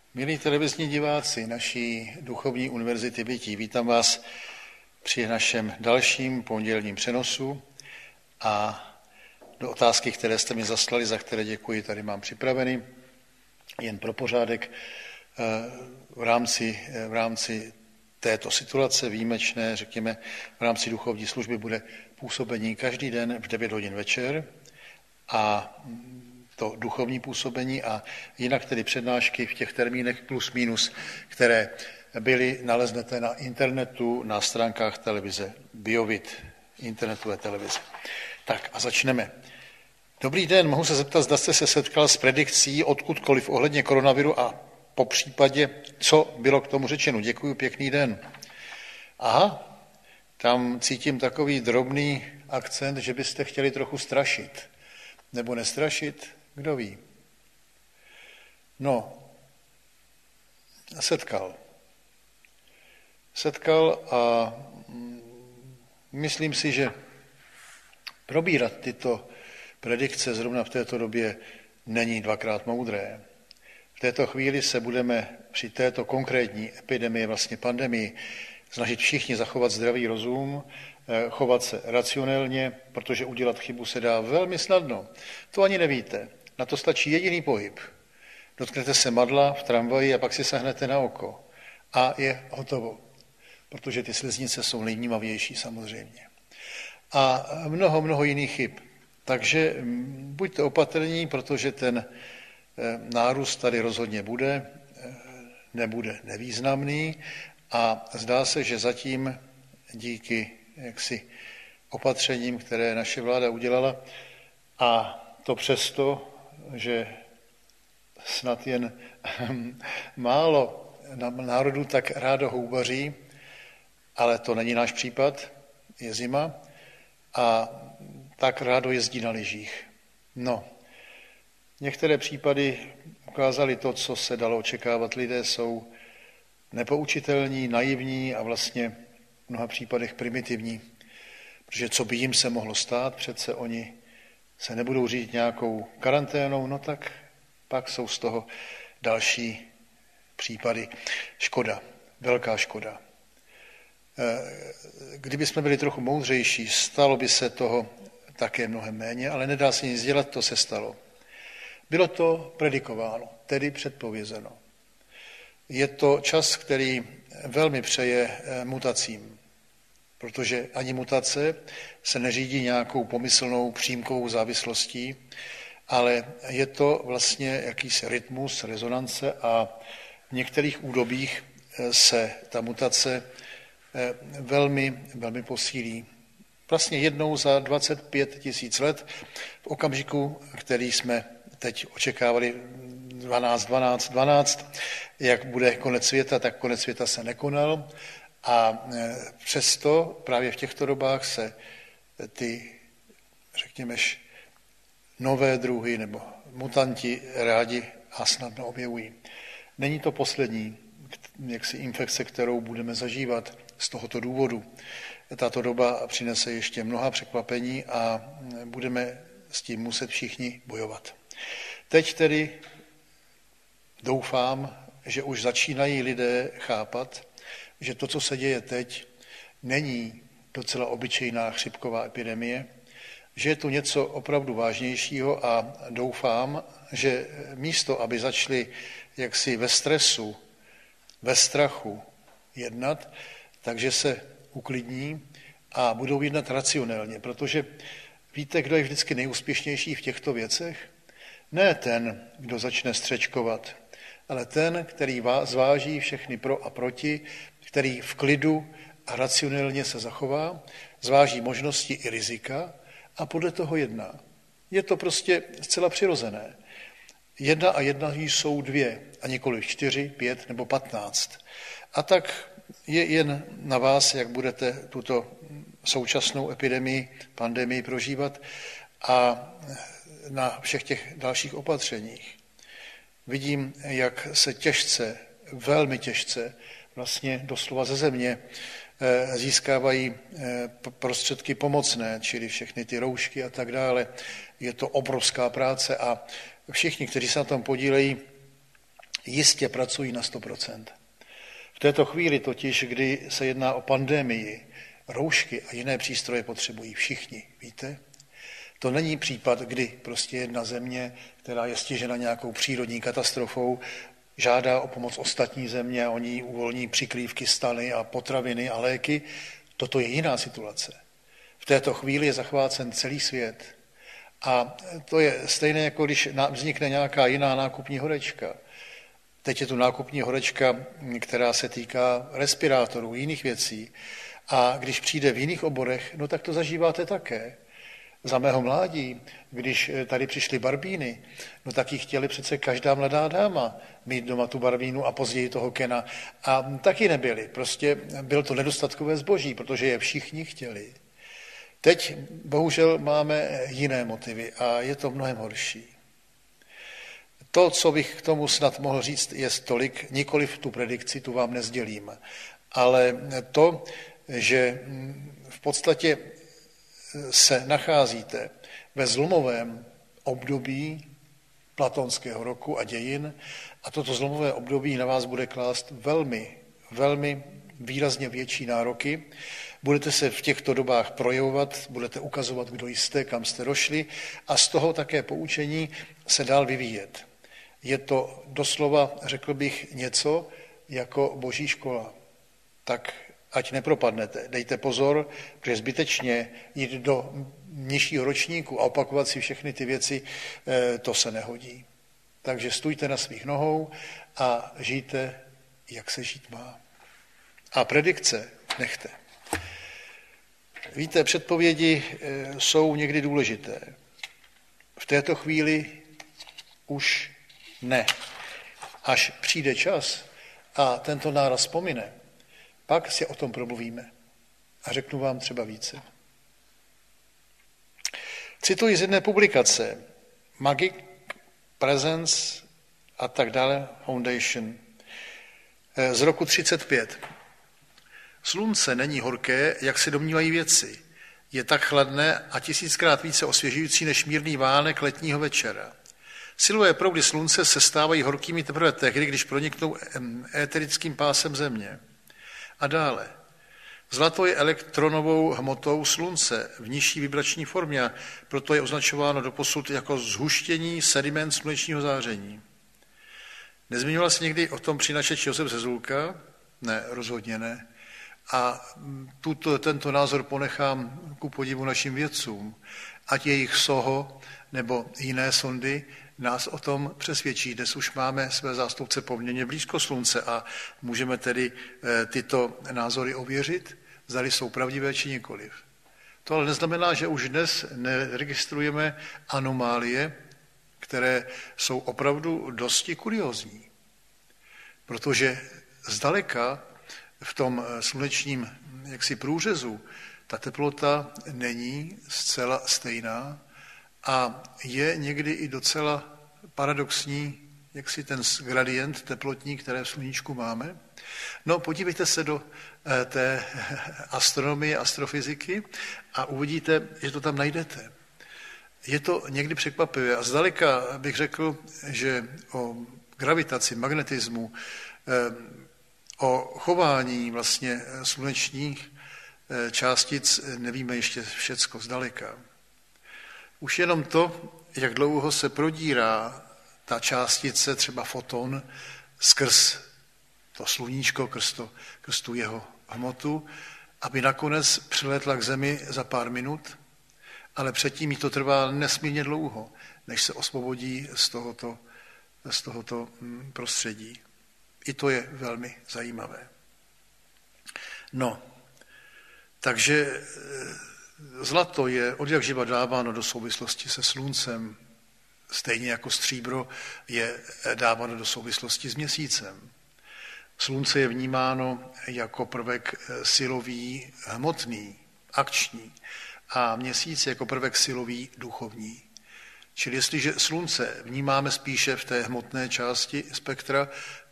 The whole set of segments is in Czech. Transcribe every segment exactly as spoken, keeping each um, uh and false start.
Milí televizní diváci naší duchovní univerzity Bytí, vítám vás při našem dalším pondělním přenosu a do otázky, které jste mi zaslali, za které děkuji, tady mám připraveny. Jen pro pořádek v rámci, v rámci této situace výjimečné, řekněme, v rámci duchovní služby bude působení každý den v devět hodin večer a to duchovní působení a jinak tedy přednášky v těch termínech plus minus, které byly, naleznete na internetu, na stránkách televize Biovit, internetové televize. Tak a začneme. Dobrý den, mohu se zeptat, zda jste se setkal s predikcí odkudkoliv ohledně koronaviru a po případě, co bylo k tomu řečeno. Děkuji, pěkný den. Aha, tam cítím takový drobný akcent, že byste chtěli trochu strašit. Nebo nestrašit, kdo ví. No, setkal. Setkal a myslím si, že probírat tyto predikce zrovna v této době není dvakrát moudré. V této chvíli se budeme při této konkrétní epidemii, vlastně pandemii, snažit všichni zachovat zdravý rozum, chovat se racionálně, protože udělat chybu se dá velmi snadno. To ani nevíte. Na to stačí jediný pohyb. Dotknete se madla v tramvaji a pak si sahnete na oko. A je hotovo. Protože ty sliznice jsou nejvnímavější samozřejmě. A mnoho, mnoho jiných chyb. Takže buďte opatrní, protože ten nárůst tady rozhodně bude, nebude nevýznamný a zdá se, že zatím díky jaksi opatřením, které naše vláda udělala, a to přesto, že snad jen málo národů tak rádo houbaří, ale to není náš případ, je zima, a tak rádo jezdí na lyžích. No, některé případy ukázaly to, co se dalo očekávat. Lidé jsou nepoučitelní, naivní a vlastně v mnoha případech primitivní, protože co by jim se mohlo stát, přece oni se nebudou řídit nějakou karanténou, no tak pak jsou z toho další případy. Škoda, velká škoda. Kdyby jsme byli trochu moudřejší, stalo by se toho také mnohem méně, ale nedá se nic dělat, to se stalo. Bylo to predikováno, tedy předpovězeno. Je to čas, který velmi přeje mutacím, protože ani mutace se neřídí nějakou pomyslnou přímkovou závislostí, ale je to vlastně jakýsi rytmus, rezonance a v některých údobích se ta mutace velmi, velmi posílí. Vlastně jednou za dvacet pět tisíc let v okamžiku, který jsme teď očekávali dvanáct, dvanáct, dvanáct, jak bude konec světa, tak konec světa se nekonal a přesto právě v těchto dobách se ty, řekněme, nové druhy nebo mutanti rádi a snadno objevují. Není to poslední jaksi infekce, kterou budeme zažívat z tohoto důvodu. Tato doba přinese ještě mnoha překvapení a budeme s tím muset všichni bojovat. Teď tedy doufám, že už začínají lidé chápat, že to, co se děje teď, není docela obyčejná chřipková epidemie, že je tu něco opravdu vážnějšího a doufám, že místo, aby začali jaksi ve stresu, ve strachu jednat, takže se uklidní a budou jednat racionálně, protože víte, kdo je vždycky nejúspěšnější v těchto věcech? Ne ten, kdo začne střečkovat, ale ten, který zváží všechny pro a proti, který v klidu a racionálně se zachová, zváží možnosti i rizika a podle toho jedná. Je to prostě zcela přirozené. Jedna a jedna jsou dvě, a nikoliv čtyři, pět nebo patnáct. A tak je jen na vás, jak budete tuto současnou epidemii, pandemii prožívat a na všech těch dalších opatřeních. Vidím, jak se těžce, velmi těžce, vlastně doslova ze země získávají prostředky pomocné, čili všechny ty roušky a tak dále. Je to obrovská práce a všichni, kteří se na tom podílejí, jistě pracují na sto procent. V této chvíli totiž, kdy se jedná o pandemii, roušky a jiné přístroje potřebují všichni, víte? To není případ, kdy prostě jedna země, která je stižena nějakou přírodní katastrofou, žádá o pomoc ostatní země a oni uvolní přikrývky, stany a potraviny a léky. Toto je jiná situace. V této chvíli je zachvácen celý svět. A to je stejné, jako když vznikne nějaká jiná nákupní horečka. Teď je tu nákupní horečka, která se týká respirátorů, jiných věcí. A když přijde v jiných oborech, no tak to zažíváte také. Za mého mládí, když tady přišly barbíny, no tak ji chtěli přece každá mladá dáma mít doma tu barbínu a později toho Kena. A taky nebyli. Prostě bylo to nedostatkové zboží, protože je všichni chtěli. Teď bohužel máme jiné motivy a je to mnohem horší. To, co bych k tomu snad mohl říct, je tolik, nikoliv tu predikci, tu vám nezdělím, ale to, že v podstatě se nacházíte ve zlomovém období platonského roku a dějin a toto zlomové období na vás bude klást velmi, velmi výrazně větší nároky. Budete se v těchto dobách projevovat, budete ukazovat, kdo jste, kam jste došli a z toho také poučení se dál vyvíjet. Je to doslova, řekl bych, něco jako boží škola. Tak ať nepropadnete. Dejte pozor, protože zbytečně jít do nižšího ročníku a opakovat si všechny ty věci, to se nehodí. Takže stůjte na svých nohou a žijte, jak se žít má. A predikce nechte. Víte, předpovědi jsou někdy důležité. V této chvíli už ne. Až přijde čas a tento náraz pomine, pak si o tom promluvíme a řeknu vám třeba více. Cituji z jedné publikace Magic Presence a tak dále Foundation z roku třicet pět. Slunce není horké, jak se domnívají vědci. Je tak chladné a tisíckrát více osvěžující než mírný vánek letního večera. Silové proudy slunce se stávají horkými teprve tehdy, když proniknou éterickým pásem země. A dále. Zlato je elektronovou hmotou slunce v nižší vibrační formě, a proto je označováno doposud jako zhuštění sediment slunečního záření. Nezmiňoval se někdy o tom přinačeč Josef Zezulka? Ne, rozhodně ne. A tuto, tento názor ponechám ku podivu našim vědcům. Ať jejich SOHO nebo jiné sondy nás o tom přesvědčí. Dnes už máme své zástupce poměrně blízko slunce a můžeme tedy tyto názory ověřit, zdali jsou pravdivé či nikoliv. To ale neznamená, že už dnes neregistrujeme anomálie, které jsou opravdu dosti kuriózní. Protože zdaleka v tom slunečním jaksi průřezu ta teplota není zcela stejná a je někdy i docela paradoxní, jak si ten gradient teplotní, které v sluníčku máme. No, podívejte se do té astronomie, astrofyziky a uvidíte, že to tam najdete. Je to někdy překvapivé a zdaleka bych řekl, že o gravitaci, magnetismu, o chování vlastně slunečních částic nevíme ještě všecko zdaleka. Už jenom to, jak dlouho se prodírá ta částice, třeba foton, skrz to sluníčko, krz, to, krz tu jeho hmotu, aby nakonec přiletla k Zemi za pár minut, ale předtím jí to trvá nesmírně dlouho, než se osvobodí z tohoto, z tohoto prostředí. I to je velmi zajímavé. No, takže zlato je odjakživa dáváno do souvislosti se sluncem, stejně jako stříbro je dáváno do souvislosti s měsícem. Slunce je vnímáno jako prvek silový, hmotný, akční a měsíc jako prvek silový, duchovní. Čili jestliže slunce vnímáme spíše v té hmotné části spektra,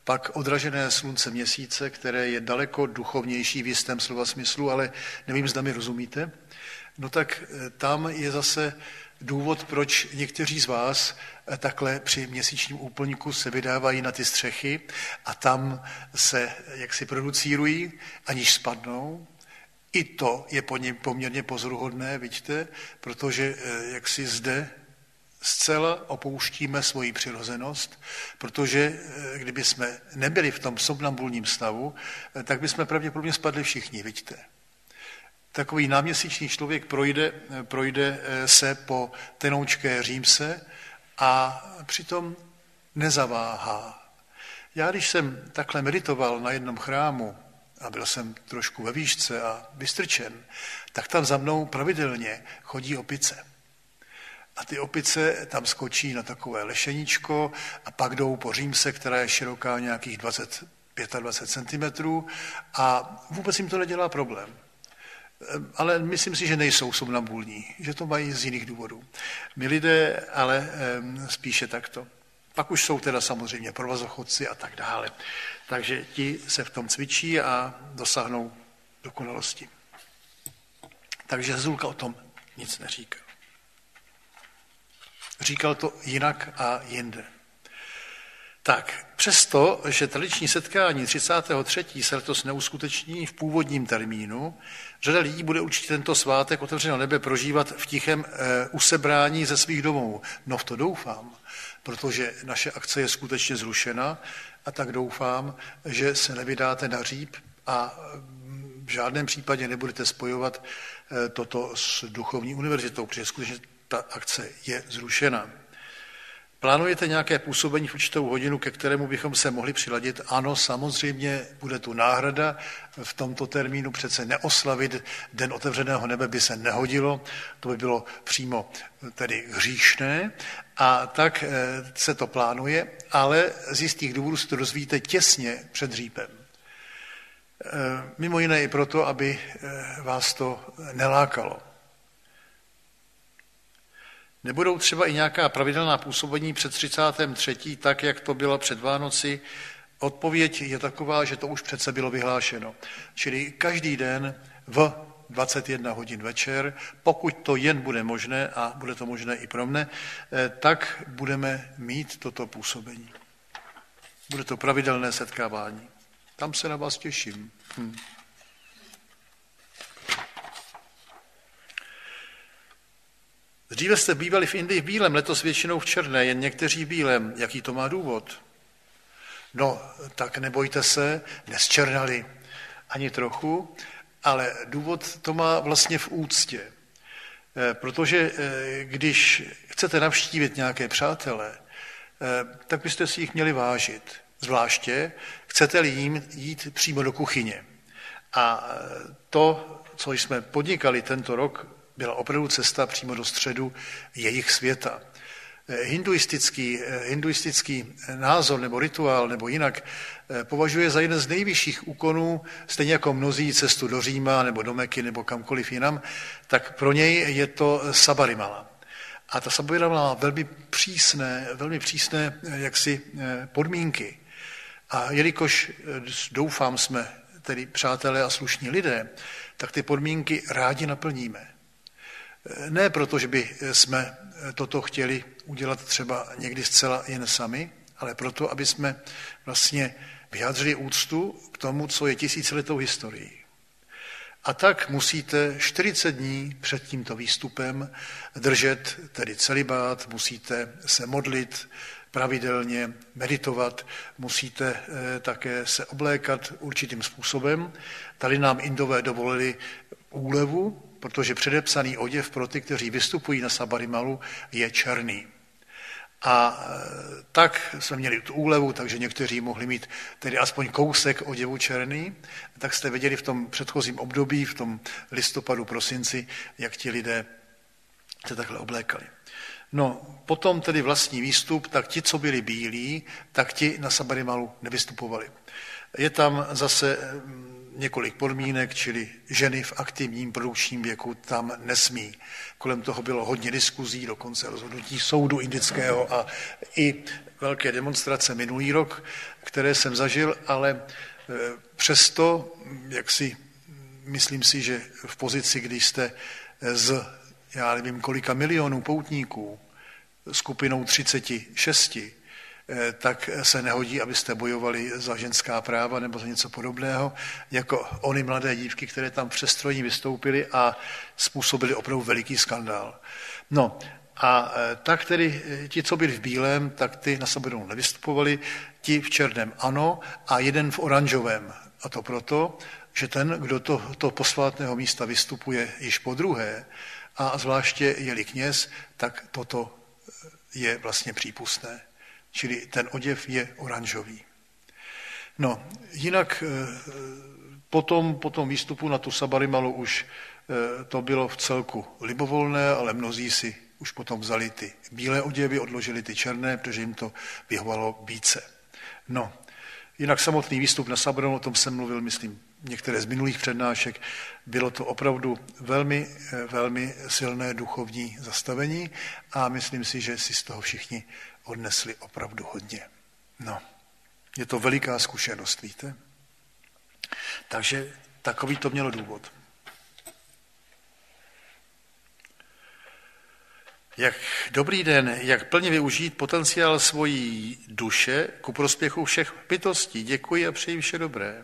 pak odražené slunce měsíce, které je daleko duchovnější v jistém slova smyslu, ale nevím, zda mi rozumíte, no tak tam je zase důvod, proč někteří z vás takhle při měsíčním úplňku se vydávají na ty střechy a tam se jaksi producírují, aniž spadnou. I to je poměrně pozoruhodné, vidíte, protože jaksi zde zcela opouštíme svoji přirozenost, protože kdyby jsme nebyli v tom somnambulním stavu, tak bychom pravděpodobně spadli všichni, vidíte. Takový náměsíční člověk projde, projde se po tenoučké římse a přitom nezaváhá. Já, když jsem takhle meditoval na jednom chrámu a byl jsem trošku ve výšce a vystrčen, tak tam za mnou pravidelně chodí opice. A ty opice tam skočí na takové lešeníčko a pak jdou po římse, která je široká nějakých dvacet dvacet pět centimetrů a vůbec jim to nedělá problém. Ale myslím si, že nejsou somnambulní, že to mají z jiných důvodů. My lidé ale spíše takto. Pak už jsou teda samozřejmě provazochodci a tak dále. Takže ti se v tom cvičí a dosáhnou dokonalosti. Takže Zezulka o tom nic neříká. Říkal to jinak a jinde. Tak, přesto, že tradiční setkání třicátého třetího se letos neuskuteční v původním termínu, řada lidí bude určitě tento svátek otevřeného nebe prožívat v tichém e, usebrání ze svých domovů. No v to doufám, protože naše akce je skutečně zrušena a tak doufám, že se nevydáte na hříb a v žádném případě nebudete spojovat e, toto s duchovní univerzitou, protože skutečně ta akce je zrušena. Plánujete nějaké působení v určitou hodinu, ke kterému bychom se mohli přiladit? Ano, samozřejmě bude tu náhrada. V tomto termínu přece neoslavit Den otevřeného nebe by se nehodilo, to by bylo přímo tedy hříšné. A tak se to plánuje, ale z jistých důvodů se to dozvíte těsně před hříbem. Mimo jiné i proto, aby vás to nelákalo. Nebudou třeba i nějaká pravidelná působení před třicátým třetím, tak, jak to bylo před Vánoci? Odpověď je taková, že to už přece bylo vyhlášeno. Čili každý den v dvacet jedna hodin večer, pokud to jen bude možné, a bude to možné i pro mne, tak budeme mít toto působení. Bude to pravidelné setkávání. Tam se na vás těším. Hm. Dříve jste bývali v Indii v bílém, letos většinou v černé, jen někteří v bílém. Jaký to má důvod? No, tak nebojte se, nesčernali ani trochu, ale důvod to má vlastně v úctě. Protože když chcete navštívit nějaké přátele, tak byste si jich měli vážit. Zvláště chcete-li jim jít přímo do kuchyně. A to, co jsme podnikali tento rok, byla opravdu cesta přímo do středu jejich světa. Hinduistický, hinduistický názor nebo rituál nebo jinak považuje za jeden z nejvyšších úkonů, stejně jako mnozí cestu do Říma nebo do Meky nebo kamkoliv jinam, tak pro něj je to Sabarimala. A ta Sabarimala má velmi přísné, velmi přísné jaksi podmínky. A jelikož doufám jsme tedy přátelé a slušní lidé, tak ty podmínky rádi naplníme. Ne proto, že by jsme toto chtěli udělat třeba někdy zcela jen sami, ale proto, aby jsme vlastně vyjádřili úctu k tomu, co je tisíciletou historií. A tak musíte čtyřicet dní před tímto výstupem držet tedy celibát, musíte se modlit pravidelně, meditovat, musíte také se oblékat určitým způsobem. Tady nám Indové dovolili úlevu, protože předepsaný oděv pro ty, kteří vystupují na Sabarimalu, je černý. A tak jsme měli tu úlevu, takže někteří mohli mít tedy aspoň kousek oděvu černý, tak jste věděli v tom předchozím období, v tom listopadu, prosinci, jak ti lidé se takhle oblékali. No, potom tedy vlastní výstup, tak ti, co byli bílí, tak ti na Sabarimalu nevystupovali. Je tam zase několik podmínek, čili ženy v aktivním produkčním věku tam nesmí. Kolem toho bylo hodně diskuzí, dokonce rozhodnutí soudu indického a i velké demonstrace minulý rok, které jsem zažil, ale přesto, jak si, myslím si, že v pozici, když jste z, já nevím, kolika milionů poutníků, skupinou třicet šest, tak se nehodí, abyste bojovali za ženská práva nebo za něco podobného, jako ony mladé dívky, které tam přestrojní vystoupily a způsobili opravdu veliký skandál. No a tak tedy ti, co byli v bílém, tak ty na Sabarimalo nevystupovali, ti v černém ano a jeden v oranžovém. A to proto, že ten, kdo to, to posvátného místa vystupuje již po druhé a zvláště je-li kněz, tak toto je vlastně přípustné. Čili ten oděv je oranžový. No, jinak potom, po tom výstupu na tu Sabarimalo už to bylo v celku libovolné, ale mnozí si už potom vzali ty bílé oděvy, odložili ty černé, protože jim to vyhovalo více. No, jinak samotný výstup na Sabarimalo, o tom jsem mluvil, myslím, některé z minulých přednášek, bylo to opravdu velmi, velmi silné duchovní zastavení a myslím si, že si z toho všichni odnesli opravdu hodně. No, je to veliká zkušenost, víte? Takže takový to mělo důvod. Jak dobrý den, jak plně využít potenciál svojí duše ku prospěchu všech bytostí. Děkuji a přeji vše dobré.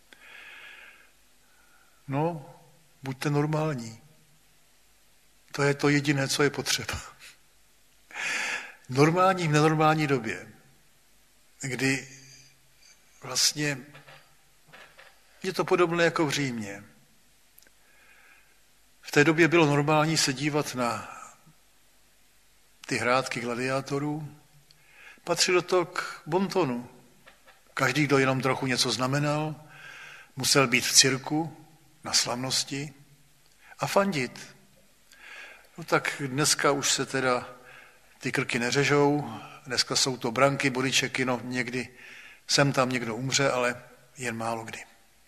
No, buďte normální. To je to jediné, co je potřeba. Normální v nenormální době, kdy vlastně je to podobné jako v Římě. V té době bylo normální se dívat na ty hrádky gladiátorů. Patřilo to k bontonu. Každý, kdo jenom trochu něco znamenal, musel být v cirku, na slavnosti a fandit. No tak dneska už se teda ty krky neřežou, dneska jsou to branky, bodyčeky, no někdy sem tam někdo umře, ale jen málo kdy.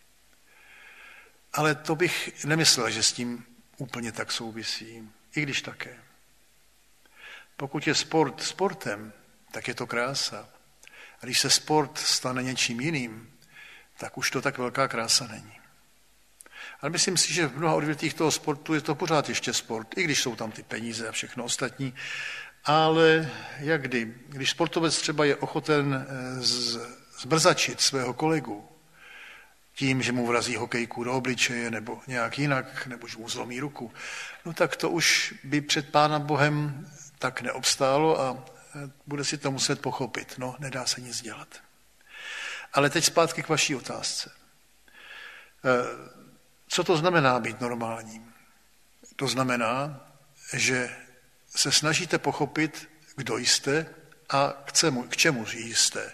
Ale to bych nemyslel, že s tím úplně tak souvisí, i když také. Pokud je sport sportem, tak je to krása. A když se sport stane něčím jiným, tak už to tak velká krása není. Ale myslím si, že v mnoha odvětvích toho sportu je to pořád ještě sport, i když jsou tam ty peníze a všechno ostatní. Ale jak kdy, když sportovec třeba je ochoten zmrzačit svého kolegu tím, že mu vrazí hokejku do obličeje nebo nějak jinak, nebo že mu zlomí ruku, no tak to už by před Pánem Bohem tak neobstálo a bude si to muset pochopit. No, nedá se nic dělat. Ale teď zpátky k vaší otázce. Co to znamená být normálním? To znamená, že se snažíte pochopit, kdo jste a k čemu, k čemu jste.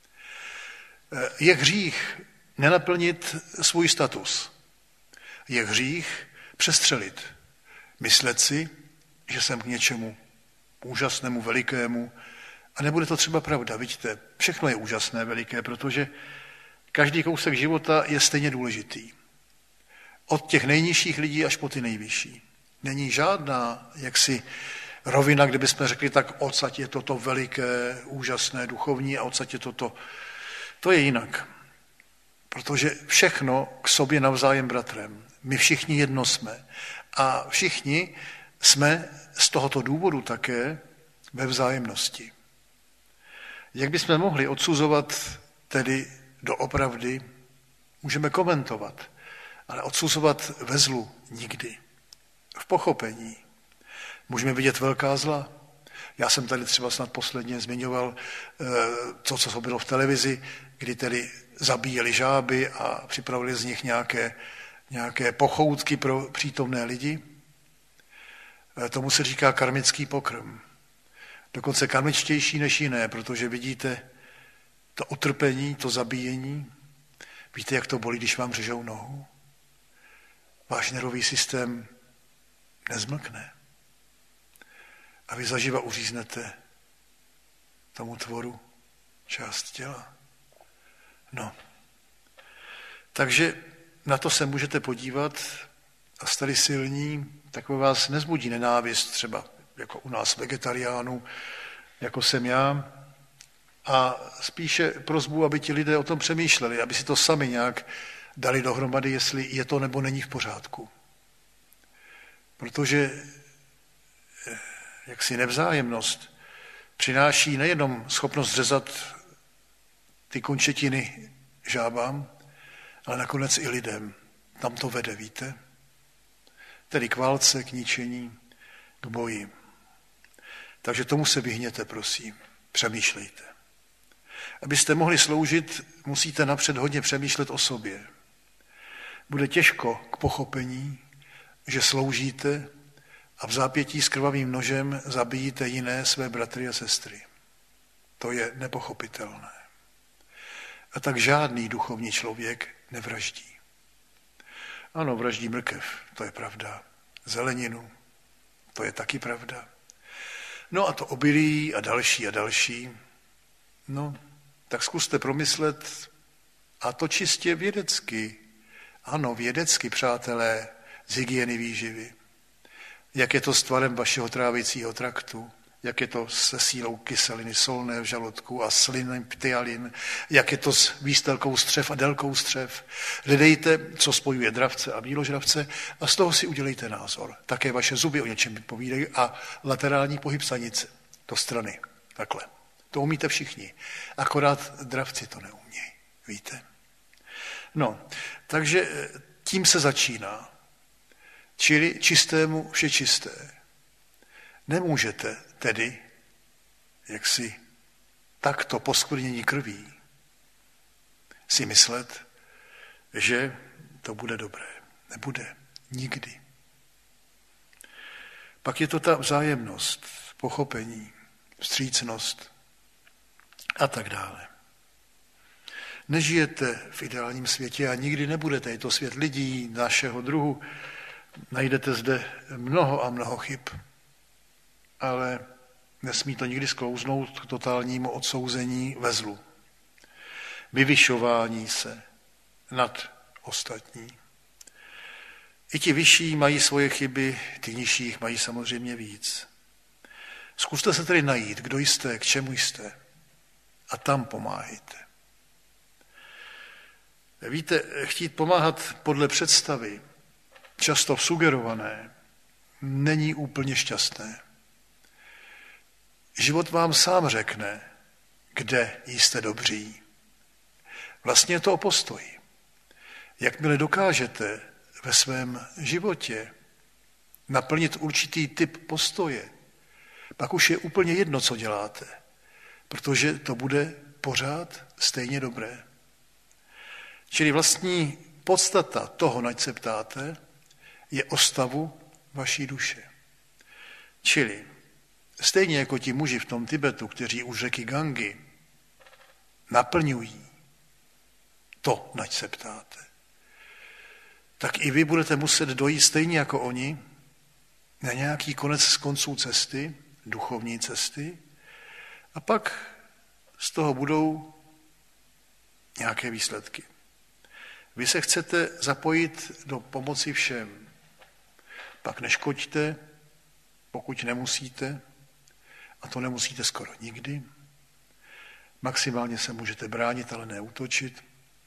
Je hřích nenaplnit svůj status. Je hřích přestřelit. Myslet si, že jsem k něčemu úžasnému, velikému. A nebude to třeba pravda, vidíte, všechno je úžasné, veliké, protože každý kousek života je stejně důležitý. Od těch nejnižších lidí až po ty nejvyšší. Není žádná jaksi rovina, kde bychom řekli, tak odsaď je toto veliké, úžasné, duchovní a odsaď je toto. To je jinak. Protože všechno k sobě navzájem bratrem. My všichni jedno jsme. A všichni jsme z tohoto důvodu také ve vzájemnosti. Jak bychom mohli odsuzovat tedy doopravdy, můžeme komentovat, ale odsuzovat ve zlu nikdy. V pochopení. Můžeme vidět velká zla. Já jsem tady třeba snad posledně zmiňoval to, co bylo v televizi, kdy tedy zabíjeli žáby a připravili z nich nějaké, nějaké pochoutky pro přítomné lidi. Tomu se říká karmický pokrm. Dokonce karmičtější než jiné, protože vidíte to utrpení, to zabíjení. Víte, jak to bolí, když vám řežou nohu? Váš nervový systém nezmlkne. A vy zaživa uříznete tomu tvoru část těla. No. Takže na to se můžete podívat a jste silní, tak vás nezbudí nenávist třeba jako u nás vegetariánů, jako jsem já, a spíše prosbu, aby ti lidé o tom přemýšleli, aby si to sami nějak dali dohromady, jestli je to nebo není v pořádku. Protože jaksi nevzájemnost přináší nejenom schopnost řezat ty končetiny žábám, ale nakonec i lidem. Tam to vede, víte? Tedy k válce, k ničení, k boji. Takže tomu se vyhněte, prosím. Přemýšlejte. Abyste mohli sloužit, musíte napřed hodně přemýšlet o sobě. Bude těžko k pochopení, že sloužíte a v zápětí s krvavým nožem zabijíte jiné své bratry a sestry. To je nepochopitelné. A tak žádný duchovní člověk nevraždí. Ano, vraždí mrkev, to je pravda. Zeleninu, to je taky pravda. No a to obilí a další a další. No, tak zkuste promyslet, a to čistě vědecky. Ano, vědecky, přátelé, z hygieny výživy. Jak je to s tvarem vašeho trávicího traktu, jak je to se sílou kyseliny solné v žaludku a sliny ptyalin, jak je to s výstelkou střev a délkou střev. Hledejte, co spojuje dravce a bíložravce a z toho si udělejte názor. Také vaše zuby o něčem vypovídají a laterální pohyb sanice do strany. Takhle. To umíte všichni. Akorát dravci to neumějí. Víte? No, takže tím se začíná. Čili čistému vše čisté. Nemůžete tedy, jak si takto po skvrnění krví, si myslet, že to bude dobré. Nebude. Nikdy. Pak je to ta vzájemnost, pochopení, vstřícnost a tak dále. Nežijete v ideálním světě a nikdy nebudete. Je to svět lidí našeho druhu. Najdete zde mnoho a mnoho chyb. Ale nesmí to nikdy sklouznout k totálnímu odsouzení ve zlu. Vyvyšování se nad ostatní. I ti vyšší mají svoje chyby, ty nižších mají samozřejmě víc. Zkuste se tedy najít, kdo jste, k čemu jste a tam pomáhejte. Víte, chtít pomáhat podle představy, často sugerované, není úplně šťastné. Život vám sám řekne, kde jste dobří. Vlastně je to o postoji. Jakmile dokážete ve svém životě naplnit určitý typ postoje, pak už je úplně jedno, co děláte, protože to bude pořád stejně dobré. Čili vlastní podstata toho, nač se ptáte, je o stavu vaší duše. Čili stejně jako ti muži v tom Tibetu, kteří už řeky Gangy naplňují to, nač se ptáte, tak i vy budete muset dojít stejně jako oni na nějaký konec z konců cesty, duchovní cesty, a pak z toho budou nějaké výsledky. Vy se chcete zapojit do pomoci všem. Pak neškoďte, pokud nemusíte, a to nemusíte skoro nikdy. Maximálně se můžete bránit, ale neútočit.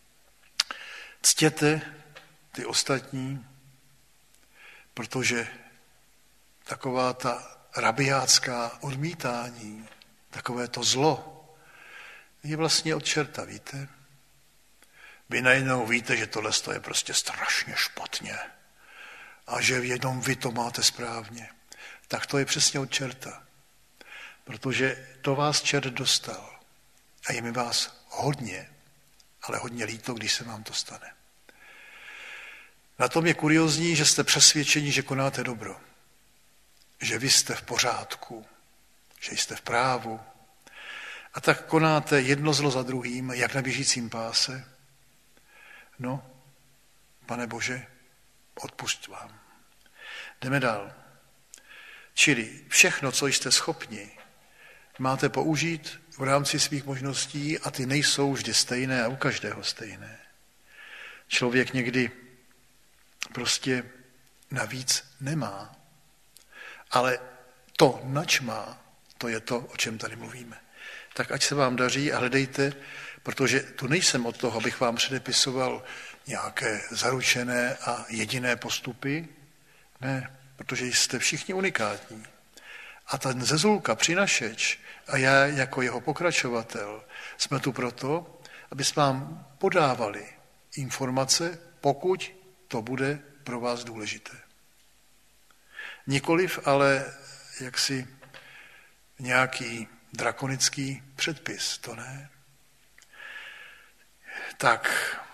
Ctěte ty ostatní, protože taková ta rabiácká odmítání, takové to zlo, je vlastně od čerta, víte? Vy najednou víte, že tohle je prostě strašně špatně a že jenom vy to máte správně. Tak to je přesně od čerta, protože to vás čert dostal a je mi vás hodně, ale hodně líto, když se vám to stane. Na tom je kuriózní, že jste přesvědčeni, že konáte dobro, že vy jste v pořádku, že jste v právu, a tak konáte jedno zlo za druhým, jak na běžícím páse. No, Pane Bože, odpusť vám. Jdeme dál. Čili všechno, co jste schopni, máte použít v rámci svých možností a ty nejsou vždy stejné a u každého stejné. Člověk někdy prostě navíc nemá. Ale to, nač má, to je to, o čem tady mluvíme. Tak ať se vám daří a hledejte, protože tu nejsem od toho, abych vám předepisoval nějaké zaručené a jediné postupy. Ne, protože jste všichni unikátní. A ten Zezulka, přinašeč, a já jako jeho pokračovatel, jsme tu proto, aby jsme vám podávali informace, pokud to bude pro vás důležité. Nikoliv ale jaksi nějaký drakonický předpis, to ne. Tak,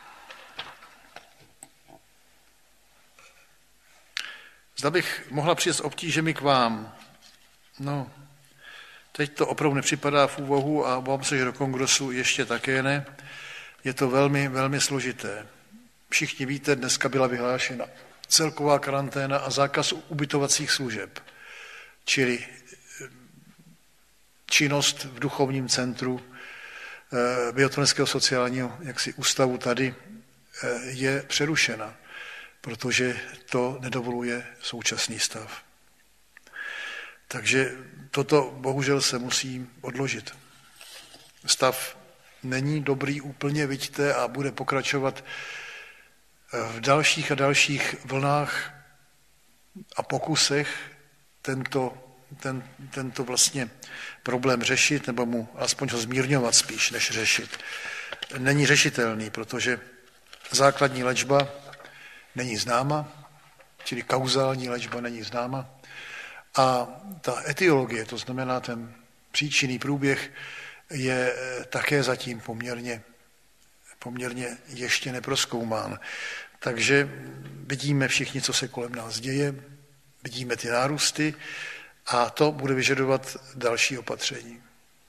zda bych mohla přijet s obtížemi k vám. No, teď to opravdu nepřipadá v úvahu a obávám se, že do kongresu ještě také ne. Je to velmi, velmi složité. Všichni víte, dneska byla vyhlášena celková karanténa a zákaz ubytovacích služeb, čili činnost v duchovním centru Biotonského sociálního jaksi ústavu tady je přerušena, protože to nedovoluje současný stav. Takže toto bohužel se musí odložit. Stav není dobrý úplně, vidíte, a bude pokračovat v dalších a dalších vlnách a pokusech tento, ten, tento vlastně problém řešit, nebo mu aspoň ho zmírňovat spíš, než řešit. Není řešitelný, protože základní léčba není známa, čili kauzální léčba není známa. A ta etiologie, to znamená ten příčinný průběh, je také zatím poměrně, poměrně ještě neprozkoumán. Takže vidíme všichni, co se kolem nás děje, vidíme ty nárůsty a to bude vyžadovat další opatření.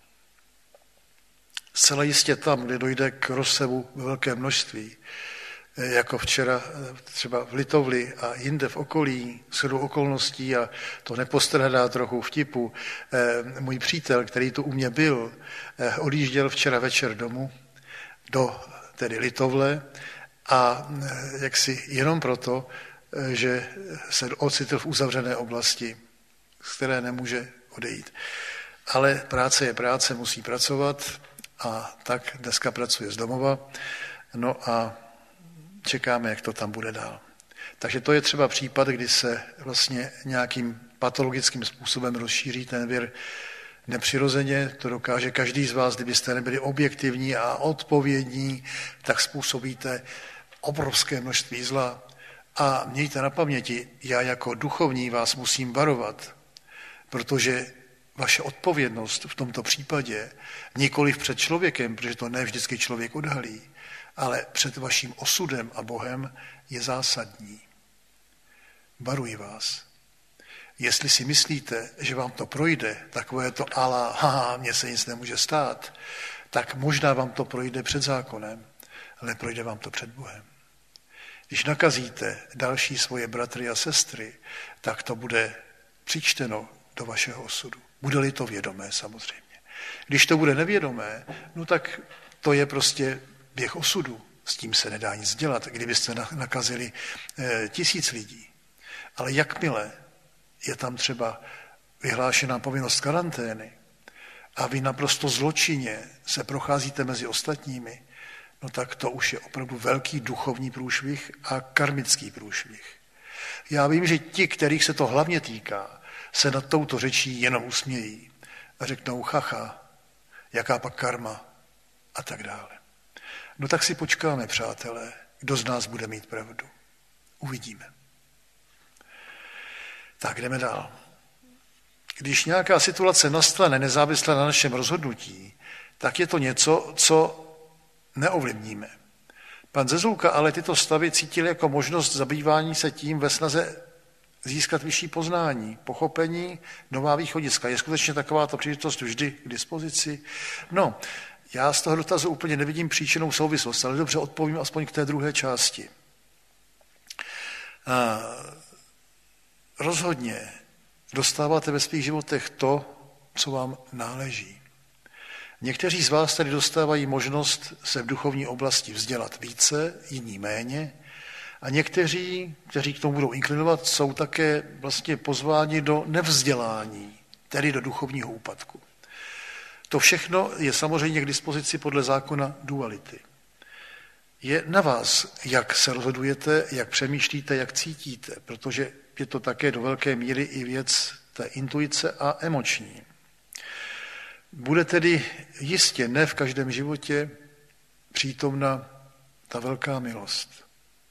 Zcela jistě tam, kde dojde k rozsevu ve velké množství, jako včera třeba v Litovli a jinde v okolí, shodou okolností, a to nepostrhádá trochu vtipu, můj přítel, který tu u mě byl, odjížděl včera večer domů, do tedy Litovle, a jaksi jenom proto, že se ocitl v uzavřené oblasti, z které nemůže odejít. Ale práce je práce, musí pracovat, a tak dneska pracuje z domova, no a čekáme, jak to tam bude dál. Takže to je třeba případ, kdy se vlastně nějakým patologickým způsobem rozšíří ten vir nepřirozeně. To dokáže každý z vás, kdybyste nebyli objektivní a odpovědní, tak způsobíte obrovské množství zla. A mějte na paměti, já jako duchovní vás musím varovat, protože vaše odpovědnost v tomto případě nikoliv před člověkem, protože to ne vždycky člověk odhalí, ale před vaším osudem a Bohem je zásadní. Varuji vás. Jestli si myslíte, že vám to projde, takové to ala, haha, mně se nic nemůže stát, tak možná vám to projde před zákonem, ale projde vám to před Bohem. Když nakazíte další svoje bratry a sestry, tak to bude přičteno do vašeho osudu. Bude-li to vědomé, samozřejmě. Když to bude nevědomé, no tak to je prostě běh osudu. S tím se nedá nic dělat, kdybyste nakazili tisíc lidí. Ale jakmile je tam třeba vyhlášená povinnost karantény a vy naprosto zločinně se procházíte mezi ostatními, no tak to už je opravdu velký duchovní průšvih a karmický průšvih. Já vím, že ti, kterých se to hlavně týká, se nad touto řečí jenom usmějí a řeknou chacha, jaká pak karma a tak dále. No tak si počkáme, přátelé, kdo z nás bude mít pravdu. Uvidíme. Tak jdeme dál. Když nějaká situace nastane nezávisle na našem rozhodnutí, tak je to něco, co neovlivníme. Pan Zezulka ale tyto stavy cítil jako možnost zabývání se tím ve snaze získat vyšší poznání, pochopení, nová východiska. Je skutečně takováto příležitost vždy k dispozici? No, já z toho dotazu úplně nevidím příčinou souvislost, ale dobře odpovím aspoň k té druhé části. A rozhodně dostáváte ve svých životech to, co vám náleží. Někteří z vás tady dostávají možnost se v duchovní oblasti vzdělat více, jiní méně, A někteří, kteří k tomu budou inklinovat, jsou také vlastně pozváni do nevzdělání, tedy do duchovního úpadku. To všechno je samozřejmě k dispozici podle zákona duality. Je na vás, jak se rozhodujete, jak přemýšlíte, jak cítíte, protože je to také do velké míry i věc té intuice a emoční. Bude tedy jistě ne v každém životě přítomna ta velká milost.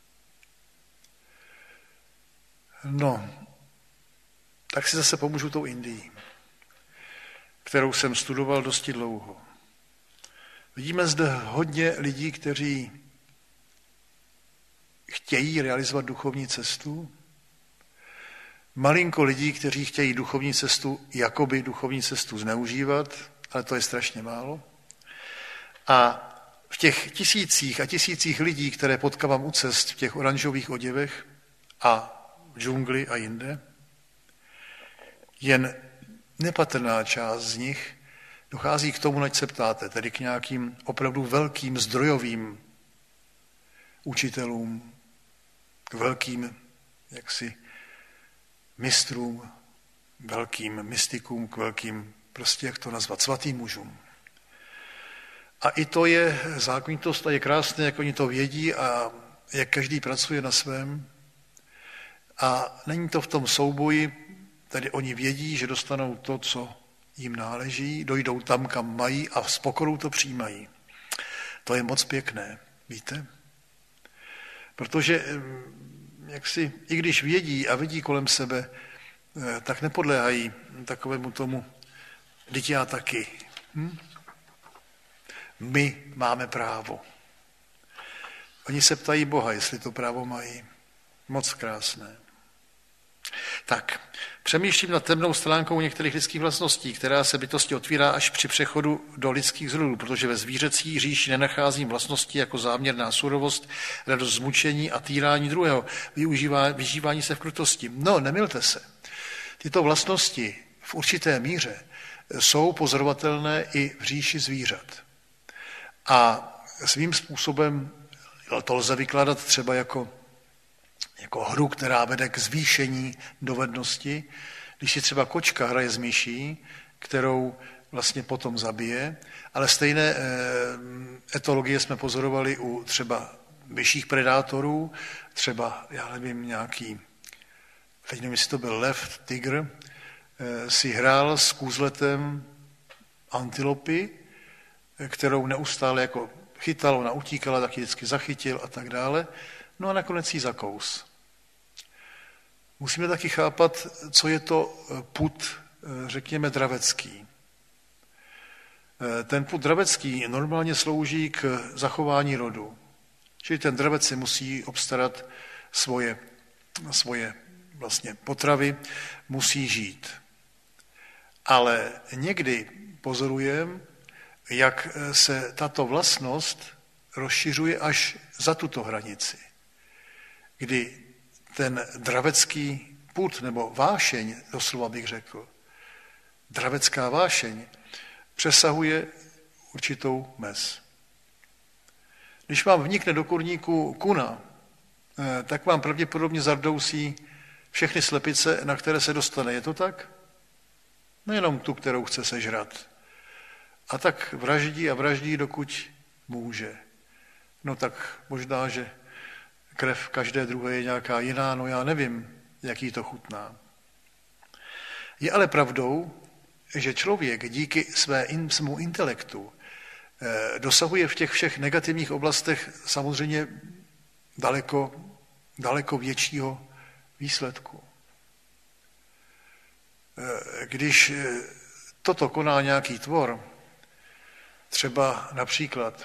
No, tak si zase pomůžu tou Indií, kterou jsem studoval dosti dlouho. Vidíme zde hodně lidí, kteří chtějí realizovat duchovní cestu, malinko lidí, kteří chtějí duchovní cestu, jakoby duchovní cestu zneužívat, ale to je strašně málo. A v těch tisících a tisících lidí, které potkávám u cest v těch oranžových oděvech a v džungli a jinde, jen nepatrná část z nich dochází k tomu, ať se ptáte, tedy k nějakým opravdu velkým zdrojovým učitelům, k velkým jaksi mistrům, velkým mystikům, k velkým, prostě jak to nazvat, svatým mužům. A i to je zákonitost a je krásné, jak oni to vědí a jak každý pracuje na svém. A není to v tom souboji, tedy oni vědí, že dostanou to, co jim náleží, dojdou tam, kam mají a s pokorou to přijímají. To je moc pěkné, víte? Protože jak si, i když vědí a vidí kolem sebe, tak nepodléhají takovému tomu, vždyť já taky. Hm? My máme právo. Oni se ptají Boha, jestli to právo mají. Moc krásné. Tak, přemýšlím nad temnou stránkou některých lidských vlastností, která se bytosti otvírá až při přechodu do lidských zrodů, protože ve zvířecí říši nenacházím vlastnosti jako záměrná surovost, radost zmučení a týrání druhého, využívá, vyžívání se v krutosti. No, nemilte se. Tyto vlastnosti v určité míře jsou pozorovatelné i v říši zvířat. A svým způsobem to lze vykládat třeba jako jako hru, která vede k zvýšení dovednosti. Když si třeba kočka hraje s myší, kterou vlastně potom zabije, ale stejné etologie jsme pozorovali u třeba vyšších predátorů, třeba, já nevím, nějaký, teď nevím, jestli to byl lev, tygr, si hrál s kůzletem antilopy, kterou neustále jako chytal, ona utíkala, tak ji vždycky zachytil a tak dále. No a nakonec ji zakous. Musíme taky chápat, co je to pud, řekněme, dravecký. Ten pud dravecký normálně slouží k zachování rodu. Čili ten dravec si musí obstarat svoje, svoje vlastně potravy, musí žít. Ale někdy pozorujeme, jak se tato vlastnost rozšiřuje až za tuto hranici, kdy ten dravecký pud, nebo vášeň, doslova bych řekl, dravecká vášeň, přesahuje určitou mez. Když vám vnikne do kurníku kuna, tak vám pravděpodobně zardousí všechny slepice, na které se dostane. Je to tak? Nejenom tu, kterou chce sežrat. A tak vraždí a vraždí, dokud může. No tak možná, že krev každé druhé je nějaká jiná, no já nevím, jaký to chutná. Je ale pravdou, že člověk díky své, svému intelektu dosahuje v těch všech negativních oblastech samozřejmě daleko, daleko většího výsledku. Když toto koná nějaký tvor, třeba například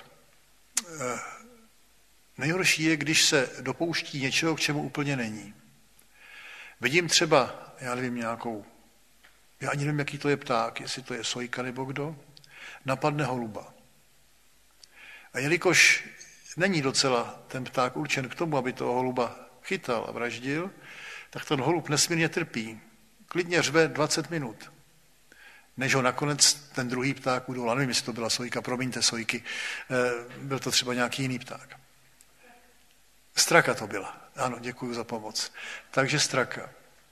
nejhorší je, když se dopouští něčeho, k čemu úplně není. Vidím třeba, já nevím, nějakou, já ani nevím, jaký to je pták, jestli to je sojka nebo kdo, napadne holuba. A jelikož není docela ten pták určen k tomu, aby toho holuba chytal a vraždil, tak ten holub nesmírně trpí. Klidně řve dvacet minut, než ho nakonec ten druhý pták udolá. Nevím, jestli to byla sojka, promiňte sojky, byl to třeba nějaký jiný pták. Straka to byla. Ano, děkuji za pomoc. Takže straka.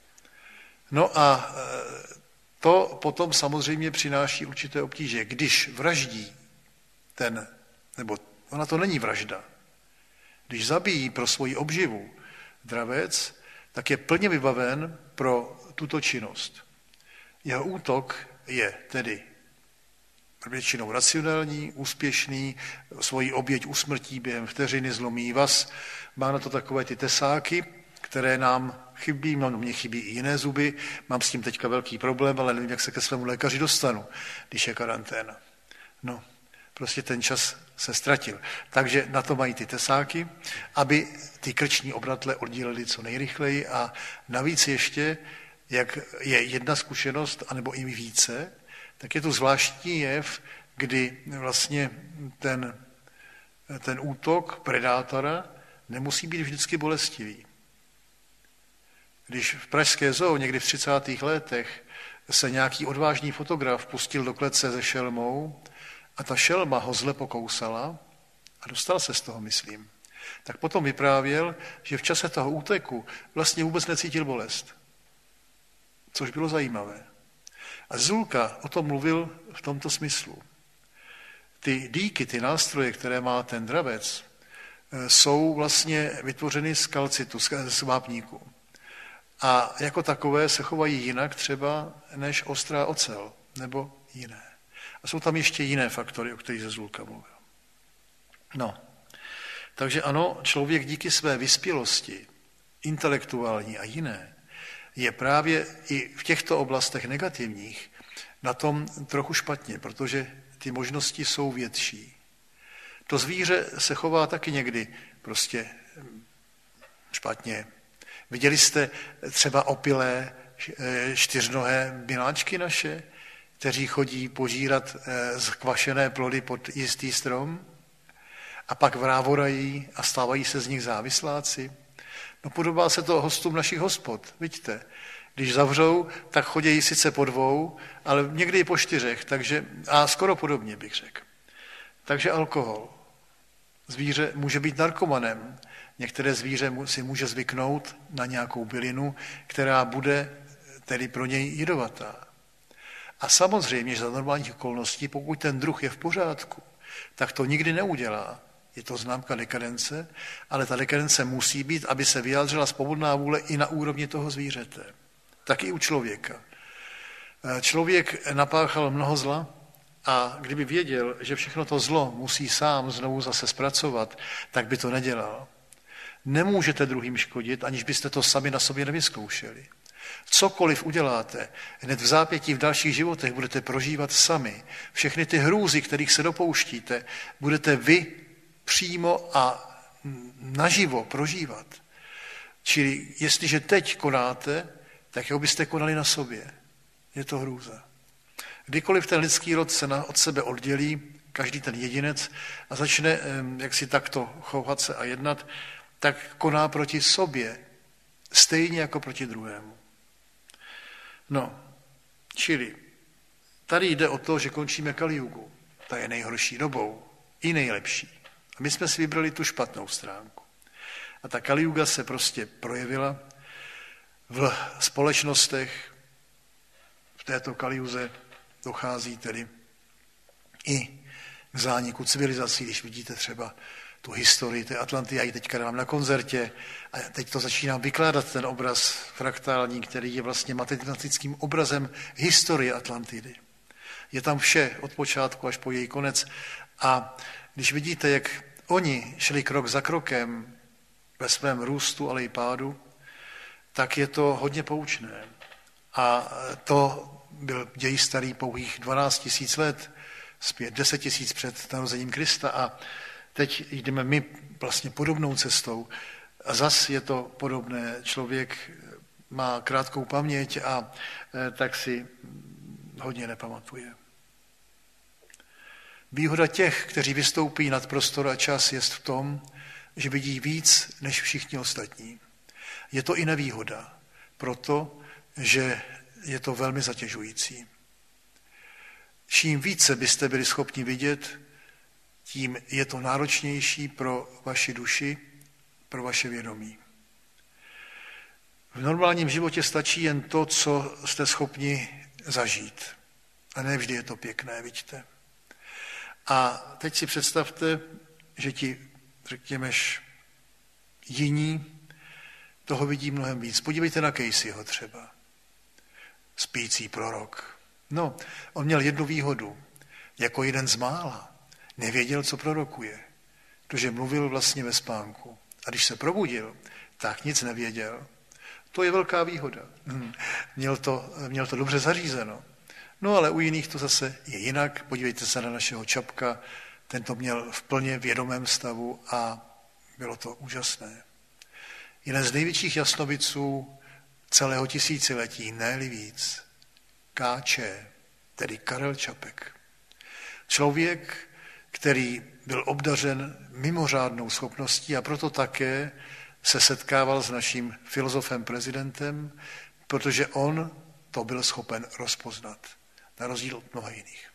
No a to potom samozřejmě přináší určité obtíže. Když vraždí ten, nebo ona to není vražda, když zabíjí pro svoji obživu dravec, tak je plně vybaven pro tuto činnost. Jeho útok je tedy většinou racionální, úspěšný, svoji oběť usmrtí během vteřiny, zlomí vaz, má na to takové ty tesáky, které nám chybí, no mně chybí i jiné zuby, mám s tím teďka velký problém, ale nevím, jak se ke svému lékaři dostanu, když je karanténa. No, prostě ten čas se ztratil. Takže na to mají ty tesáky, aby ty krční obratle oddělili co nejrychleji a navíc ještě, jak je jedna zkušenost, anebo i více, tak je to zvláštní jev, kdy vlastně ten, ten útok predátora nemusí být vždycky bolestivý. Když v pražské zoo někdy v třicátých letech se nějaký odvážný fotograf pustil do klece se šelmou a ta šelma ho zle pokousala a dostal se z toho, myslím, tak potom vyprávěl, že v čase toho úteku vlastně vůbec necítil bolest. Což bylo zajímavé. A Zulka o tom mluvil v tomto smyslu. Ty dýky, ty nástroje, které má ten dravec, jsou vlastně vytvořeny z kalcitu, z vápníku. A jako takové se chovají jinak třeba než ostrá ocel, nebo jiné. A jsou tam ještě jiné faktory, o kterých se Zulka mluvil. No, takže ano, člověk díky své vyspělosti, intelektuální a jiné, je právě i v těchto oblastech negativních na tom trochu špatně, protože ty možnosti jsou větší. To zvíře se chová taky někdy prostě špatně. Viděli jste třeba opilé čtyřnohé miláčky naše, kteří chodí požírat zkvašené plody pod jistý strom a pak vrávorají a stávají se z nich závisláci? No podobá se to hostům našich hospod, vidíte. Když zavřou, tak chodí sice po dvou, ale někdy i po čtyřech, takže, a skoro podobně bych řekl. Takže alkohol. Zvíře může být narkomanem. Některé zvíře si může zvyknout na nějakou bylinu, která bude tedy pro něj jedovatá. A samozřejmě, že za normálních okolností, pokud ten druh je v pořádku, tak to nikdy neudělá. Je to známka dekadence, ale ta dekadence musí být, aby se vyjádřila svobodná vůle i na úrovni toho zvířete. Tak i u člověka. Člověk napáchal mnoho zla a kdyby věděl, že všechno to zlo musí sám znovu zase zpracovat, tak by to nedělal. Nemůžete druhým škodit, aniž byste to sami na sobě nevyzkoušeli. Cokoliv uděláte, hned v zápětí v dalších životech budete prožívat sami. Všechny ty hrůzy, kterých se dopouštíte, budete vy přímo a naživo prožívat. Čili jestliže teď konáte, tak jako byste konali na sobě. Je to hrůza. Kdykoliv ten lidský rod se od sebe oddělí, každý ten jedinec, a začne jak si takto chovat se a jednat, tak koná proti sobě, stejně jako proti druhému. No, čili tady jde o to, že končíme Kalijugu. Ta je nejhorší dobou, i nejlepší. A my jsme si vybrali tu špatnou stránku. A ta Kalijuga se prostě projevila v společnostech. V této Kalijuze dochází tedy i k zániku civilizací, když vidíte třeba tu historii té Atlanty, já ji teďka dám na koncertě a teď to začínám vykládat, ten obraz fraktální, který je vlastně matematickým obrazem historie Atlantidy. Je tam vše od počátku až po její konec a když vidíte, jak oni šli krok za krokem ve svém růstu, ale i pádu, tak je to hodně poučné. A to byl děj starý pouhých dvanáct tisíc let, zpět deset tisíc před narozením Krista a teď jdeme my vlastně podobnou cestou a zas je to podobné. Člověk má krátkou paměť a tak si hodně nepamatuje. Výhoda těch, kteří vystoupí nad prostor a čas, je v tom, že vidí víc než všichni ostatní. Je to i nevýhoda, protože je to velmi zatěžující. Čím více byste byli schopni vidět, tím je to náročnější pro vaši duši, pro vaše vědomí. V normálním životě stačí jen to, co jste schopni zažít. A ne vždy je to pěkné, vidíte. A teď si představte, že ti, řekněme, jiní toho vidí mnohem víc. Podívejte na Caseyho třeba. Spící prorok. No, on měl jednu výhodu. Jako jeden z mála. Nevěděl, co prorokuje. Protože mluvil vlastně ve spánku. A když se probudil, tak nic nevěděl. To je velká výhoda. Měl to, měl to dobře zařízeno. No ale u jiných to zase je jinak. Podívejte se na našeho Čapka. Ten to měl v plně vědomém stavu a bylo to úžasné. Jeden z největších jasnovidců celého tisíciletí, ne-li víc. K Č, tedy Karel Čapek. Člověk, který byl obdařen mimořádnou schopností a proto také se setkával s naším filozofem prezidentem, protože on to byl schopen rozpoznat, na rozdíl od mnoha jiných.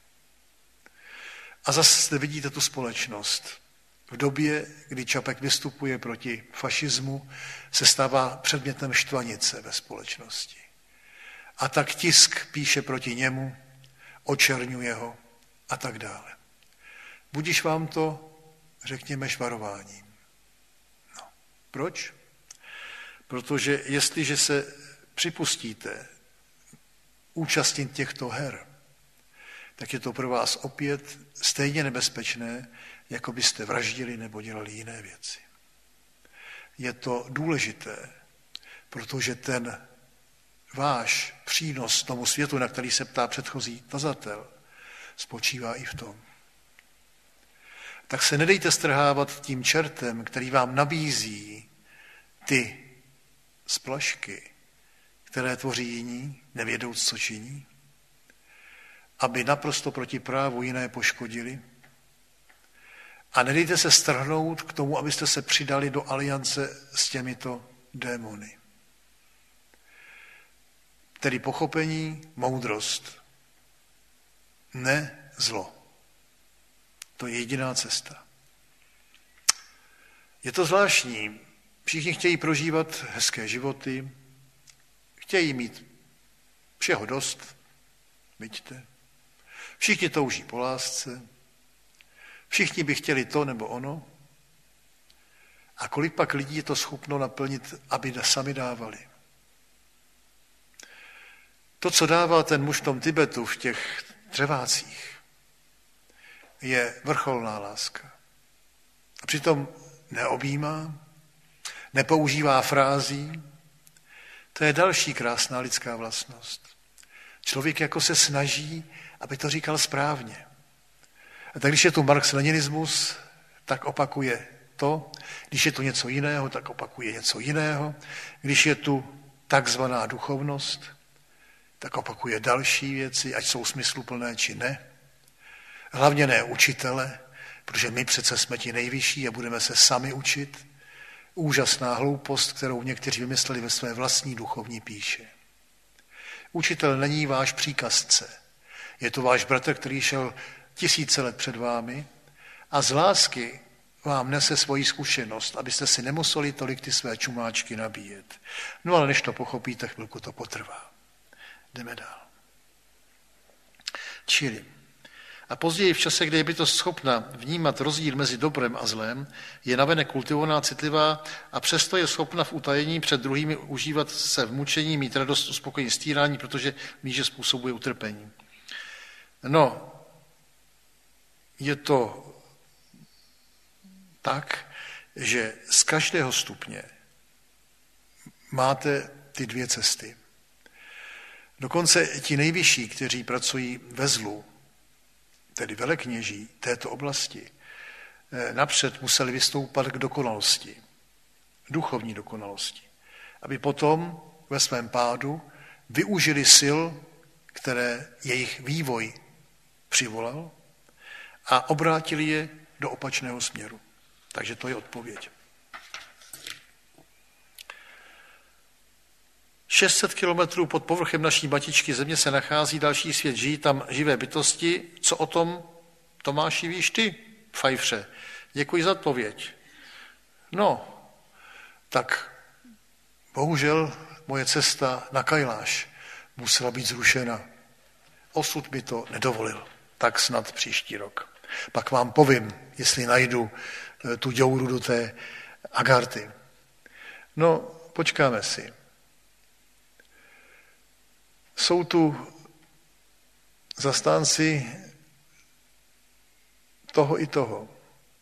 A zase zde vidíte tu společnost. V době, kdy Čapek vystupuje proti fašismu, se stává předmětem štvanice ve společnosti. A tak tisk píše proti němu, očerňuje ho a tak dále. Budiž vám to, řekněme, švarováním. No. Proč? Protože jestliže se připustíte účastnit těchto her, tak je to pro vás opět stejně nebezpečné, jako byste vraždili nebo dělali jiné věci. Je to důležité, protože ten váš přínos tomu světu, na který se ptá předchozí tazatel, spočívá i v tom. Tak se nedejte strhávat tím čertem, který vám nabízí ty splašky, které tvoří jiní, nevědouc, co činí, aby naprosto proti právu jiné poškodili. A nedejte se strhnout k tomu, abyste se přidali do aliance s těmito démony. Tedy pochopení, moudrost, ne zlo. To je jediná cesta. Je to zvláštní. Všichni chtějí prožívat hezké životy, chtějí mít všeho dost, vidíte. Všichni touží po lásce, všichni by chtěli to nebo ono. A kolik pak lidí je to schopno naplnit, aby sami dávali. To, co dává ten muž v tom Tibetu, v těch dřevácích, je vrcholná láska. A přitom neobjímá, nepoužívá frází. To je další krásná lidská vlastnost. Člověk jako se snaží, aby to říkal správně. A tak když je tu marx-leninismus, tak opakuje to. Když je tu něco jiného, tak opakuje něco jiného. Když je tu takzvaná duchovnost, tak opakuje další věci, ať jsou smysluplné či ne. Hlavně ne učitele, protože my přece jsme ti nejvyšší a budeme se sami učit. Úžasná hloupost, kterou někteří vymysleli ve své vlastní duchovní píše. Učitel není váš příkazce. Je to váš bratr, který šel tisíce let před vámi a z lásky vám nese svoji zkušenost, abyste si nemuseli tolik ty své čumáčky nabíjet. No ale než to pochopíte, chvilku to potrvá. Jdeme dál. Čili. A později v čase, kdy je bytost schopna vnímat rozdíl mezi dobrem a zlem, je navenek kultivovaná, citlivá a přesto je schopna v utajení před druhými užívat se v mučení, mít radost, uspokojení, stírání, protože ví, že způsobuje utrpení. No, je to tak, že z každého stupně máte ty dvě cesty. Dokonce ti nejvyšší, kteří pracují ve zlu, tedy velekněží této oblasti, napřed museli vystoupat k dokonalosti, duchovní dokonalosti, aby potom ve svém pádu využili sil, které jejich vývoj přivolal a obrátili je do opačného směru. Takže to je odpověď. šest set kilometrů pod povrchem naší matičky země se nachází další svět, žijí tam živé bytosti. Co o tom, Tomáši, víš ty, Pfeifře? Děkuji za odpověď. No, tak bohužel moje cesta na Kailáš musela být zrušena. Osud mi to nedovolil. Tak snad příští rok. Pak vám povím, jestli najdu tu děuru do té Agarty. No, počkáme si. Jsou tu zastánci toho i toho.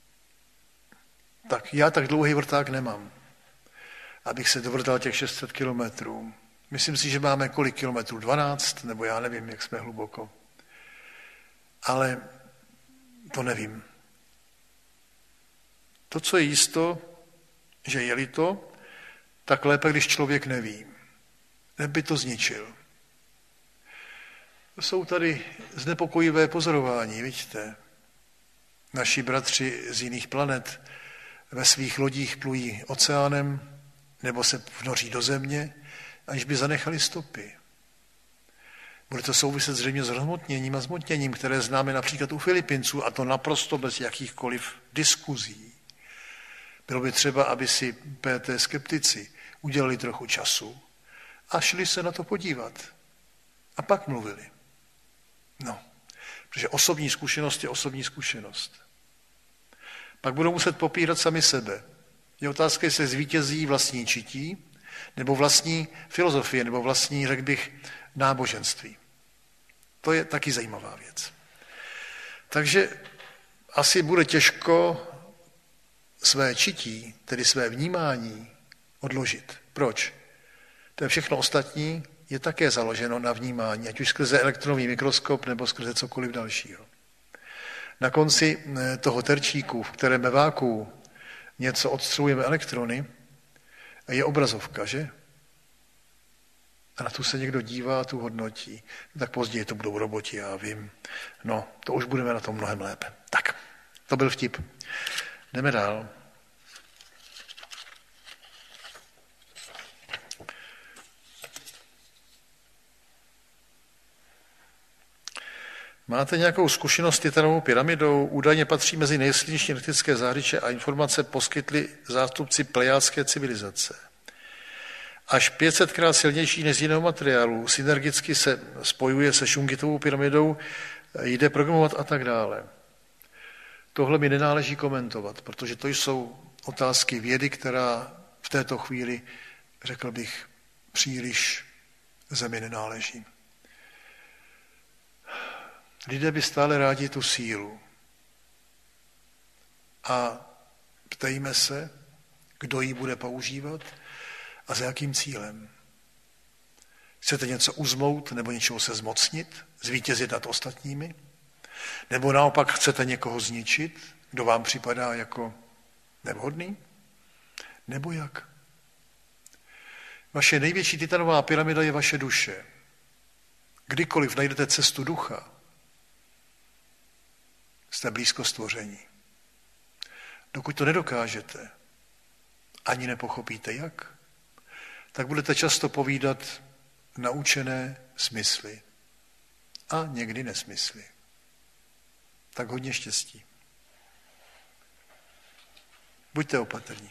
Tak já tak dlouhý vrták nemám, abych se dovrtal těch šest set kilometrů. Myslím si, že máme kolik kilometrů? dvanáct, nebo já nevím, jak jsme hluboko. Ale to nevím. To, co je jisto, že je-li to, tak lépe, když člověk neví. Neby to zničil. Jsou tady znepokojivé pozorování, vidíte. Naši bratři z jiných planet ve svých lodích plují oceánem nebo se vnoří do země, aniž by zanechali stopy. Bude to souviset zřejmě s rozmotněním a zmotněním, které známe například u Filipinců, a to naprosto bez jakýchkoliv diskuzí. Bylo by třeba, aby si P T skeptici udělali trochu času a šli se na to podívat. A pak mluvili. No, protože osobní zkušenost je osobní zkušenost. Pak budou muset popírat sami sebe. Je otázka, jestli zvítězí vlastní čití, nebo vlastní filozofie, nebo vlastní, řekl bych, náboženství. To je taky zajímavá věc. Takže asi bude těžko své čití, tedy své vnímání, odložit. Proč? To je všechno ostatní, je také založeno na vnímání, ať už skrze elektronový mikroskop, nebo skrze cokoliv dalšího. Na konci toho terčíku, v kterém ve vákuu něco odstřelujeme elektrony, je obrazovka, že? A na tu se někdo dívá, tu hodnotí. Tak později to budou roboti, já vím. No, to už budeme na tom mnohem lépe. Tak, to byl vtip. Jdeme dál. Máte nějakou zkušenost s Titanovou pyramidou? Údajně patří mezi nejsilnější energetické zářiče a informace poskytli zástupci plejádské civilizace. Až pět set krát silnější než z jiného materiálu, synergicky se spojuje se Šungitovou pyramidou, jde programovat a tak dále. Tohle mi nenáleží komentovat, protože to jsou otázky vědy, která v této chvíli, řekl bych, příliš zemi nenáleží. Lidé by stále rádi tu sílu. A ptejme se, kdo ji bude používat a za jakým cílem. Chcete něco uzmout nebo něčeho se zmocnit, zvítězit nad ostatními? Nebo naopak chcete někoho zničit, kdo vám připadá jako nevhodný? Nebo jak? Vaše největší titanová pyramida je vaše duše. Kdykoliv najdete cestu ducha, jste blízko stvoření. Dokud to nedokážete, ani nepochopíte jak, tak budete často povídat naučené smysly a někdy nesmysly. Tak hodně štěstí. Buďte opatrní.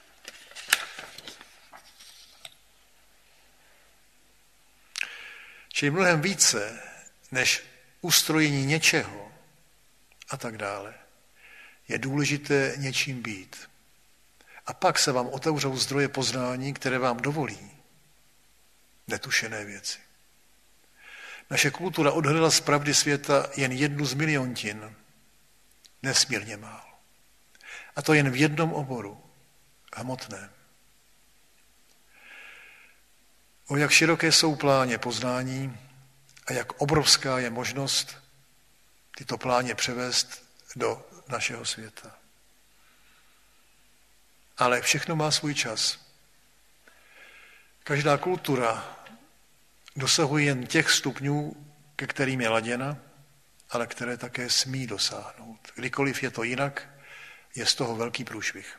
Čili mnohem více než ustrojení něčeho a tak dále, je důležité něčím být. A pak se vám otevřou zdroje poznání, které vám dovolí netušené věci. Naše kultura odhalila z pravdy světa jen jednu z miliontin, nesmírně málo. A to jen v jednom oboru, hmotném. O jak široké jsou pláně poznání a jak obrovská je možnost tyto pláně převést do našeho světa. Ale všechno má svůj čas. Každá kultura dosahuje jen těch stupňů, ke kterým je laděna, ale které také smí dosáhnout. Kdykoliv je to jinak, je z toho velký průšvih.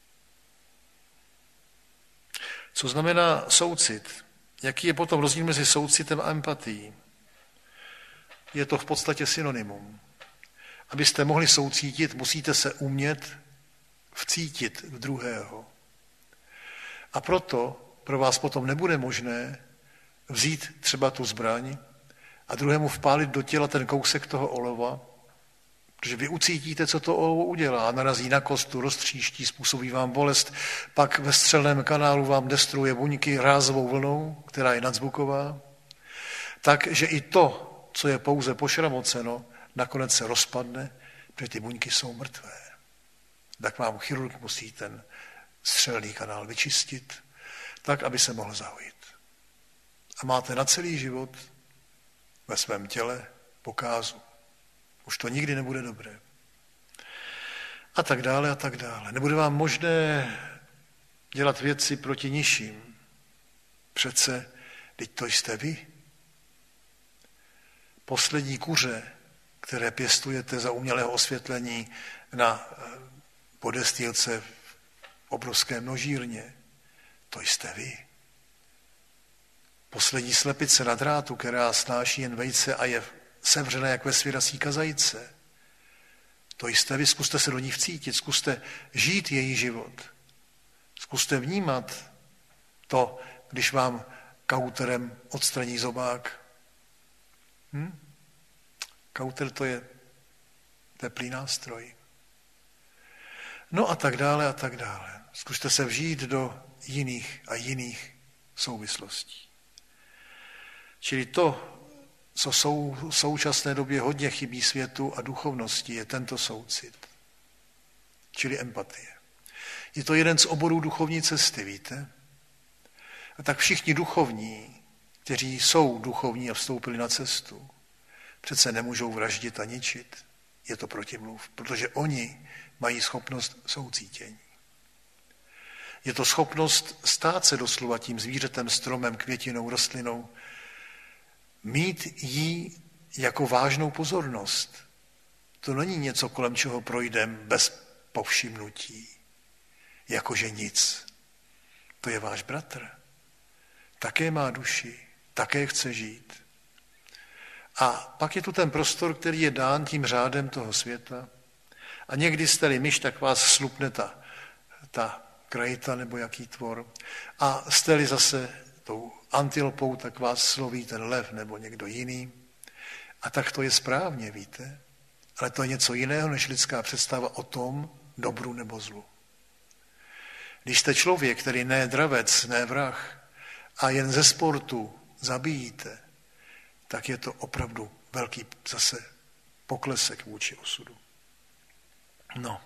Co znamená soucit? Jaký je potom rozdíl mezi soucitem a empatií? Je to v podstatě synonymum. Abyste mohli soucítit, musíte se umět vcítit v druhého. A proto pro vás potom nebude možné vzít třeba tu zbraň a druhému vpálit do těla ten kousek toho olova, protože vy ucítíte, co to olovo udělá. Narazí na kostu, roztříští, způsobí vám bolest, pak ve střelném kanálu vám destruuje buňky rázovou vlnou, která je nadzvuková, takže i to, co je pouze pošramoceno, nakonec se rozpadne, protože ty buňky jsou mrtvé. Tak vám chirurg musí ten střelný kanál vyčistit, tak, aby se mohl zahojit. A máte na celý život ve svém těle pokázu. Už to nikdy nebude dobré. A tak dále, a tak dále. Nebude vám možné dělat věci proti nižším. Přece, teď to jste vy. Poslední kuře, které pěstujete za umělého osvětlení na podestýlce v obrovské množírně, to jste vy. Poslední slepice na drátu, která snáší jen vejce a je sevřené jak ve svěrasí kazajce, to jste vy. Zkuste se do ní vcítit, zkuste žít její život. Zkuste vnímat to, když vám kauterem odstraní zobák. Hm? Kauter to je teplý nástroj. No a tak dále a tak dále. Zkuste se vžít do jiných a jiných souvislostí. Čili to, co sou, v současné době hodně chybí světu a duchovnosti, je tento soucit. Čili empatie. Je to jeden z oborů duchovní cesty, víte? A tak všichni duchovní, kteří jsou duchovní a vstoupili na cestu, přece nemůžou vraždit a ničit. Je to protimluv, protože oni mají schopnost soucítění. Je to schopnost stát se doslova tím zvířetem, stromem, květinou, rostlinou, mít jí jako vážnou pozornost. To není něco, kolem čeho projdem bez povšimnutí, jakože nic. To je váš bratr. Také má duši, také chce žít. A pak je tu ten prostor, který je dán tím řádem toho světa. A někdy jste-li myš, tak vás slupne ta, ta krajita nebo jaký tvor. A jste-li zase tou antilopou, tak vás sloví ten lev nebo někdo jiný. A tak to je správně, víte. Ale to je něco jiného, než lidská představa o tom, dobru nebo zlu. Když jste člověk, který ne je dravec, ne vrah, a jen ze sportu zabijíte, tak je to opravdu velký zase poklesek vůči osudu. No.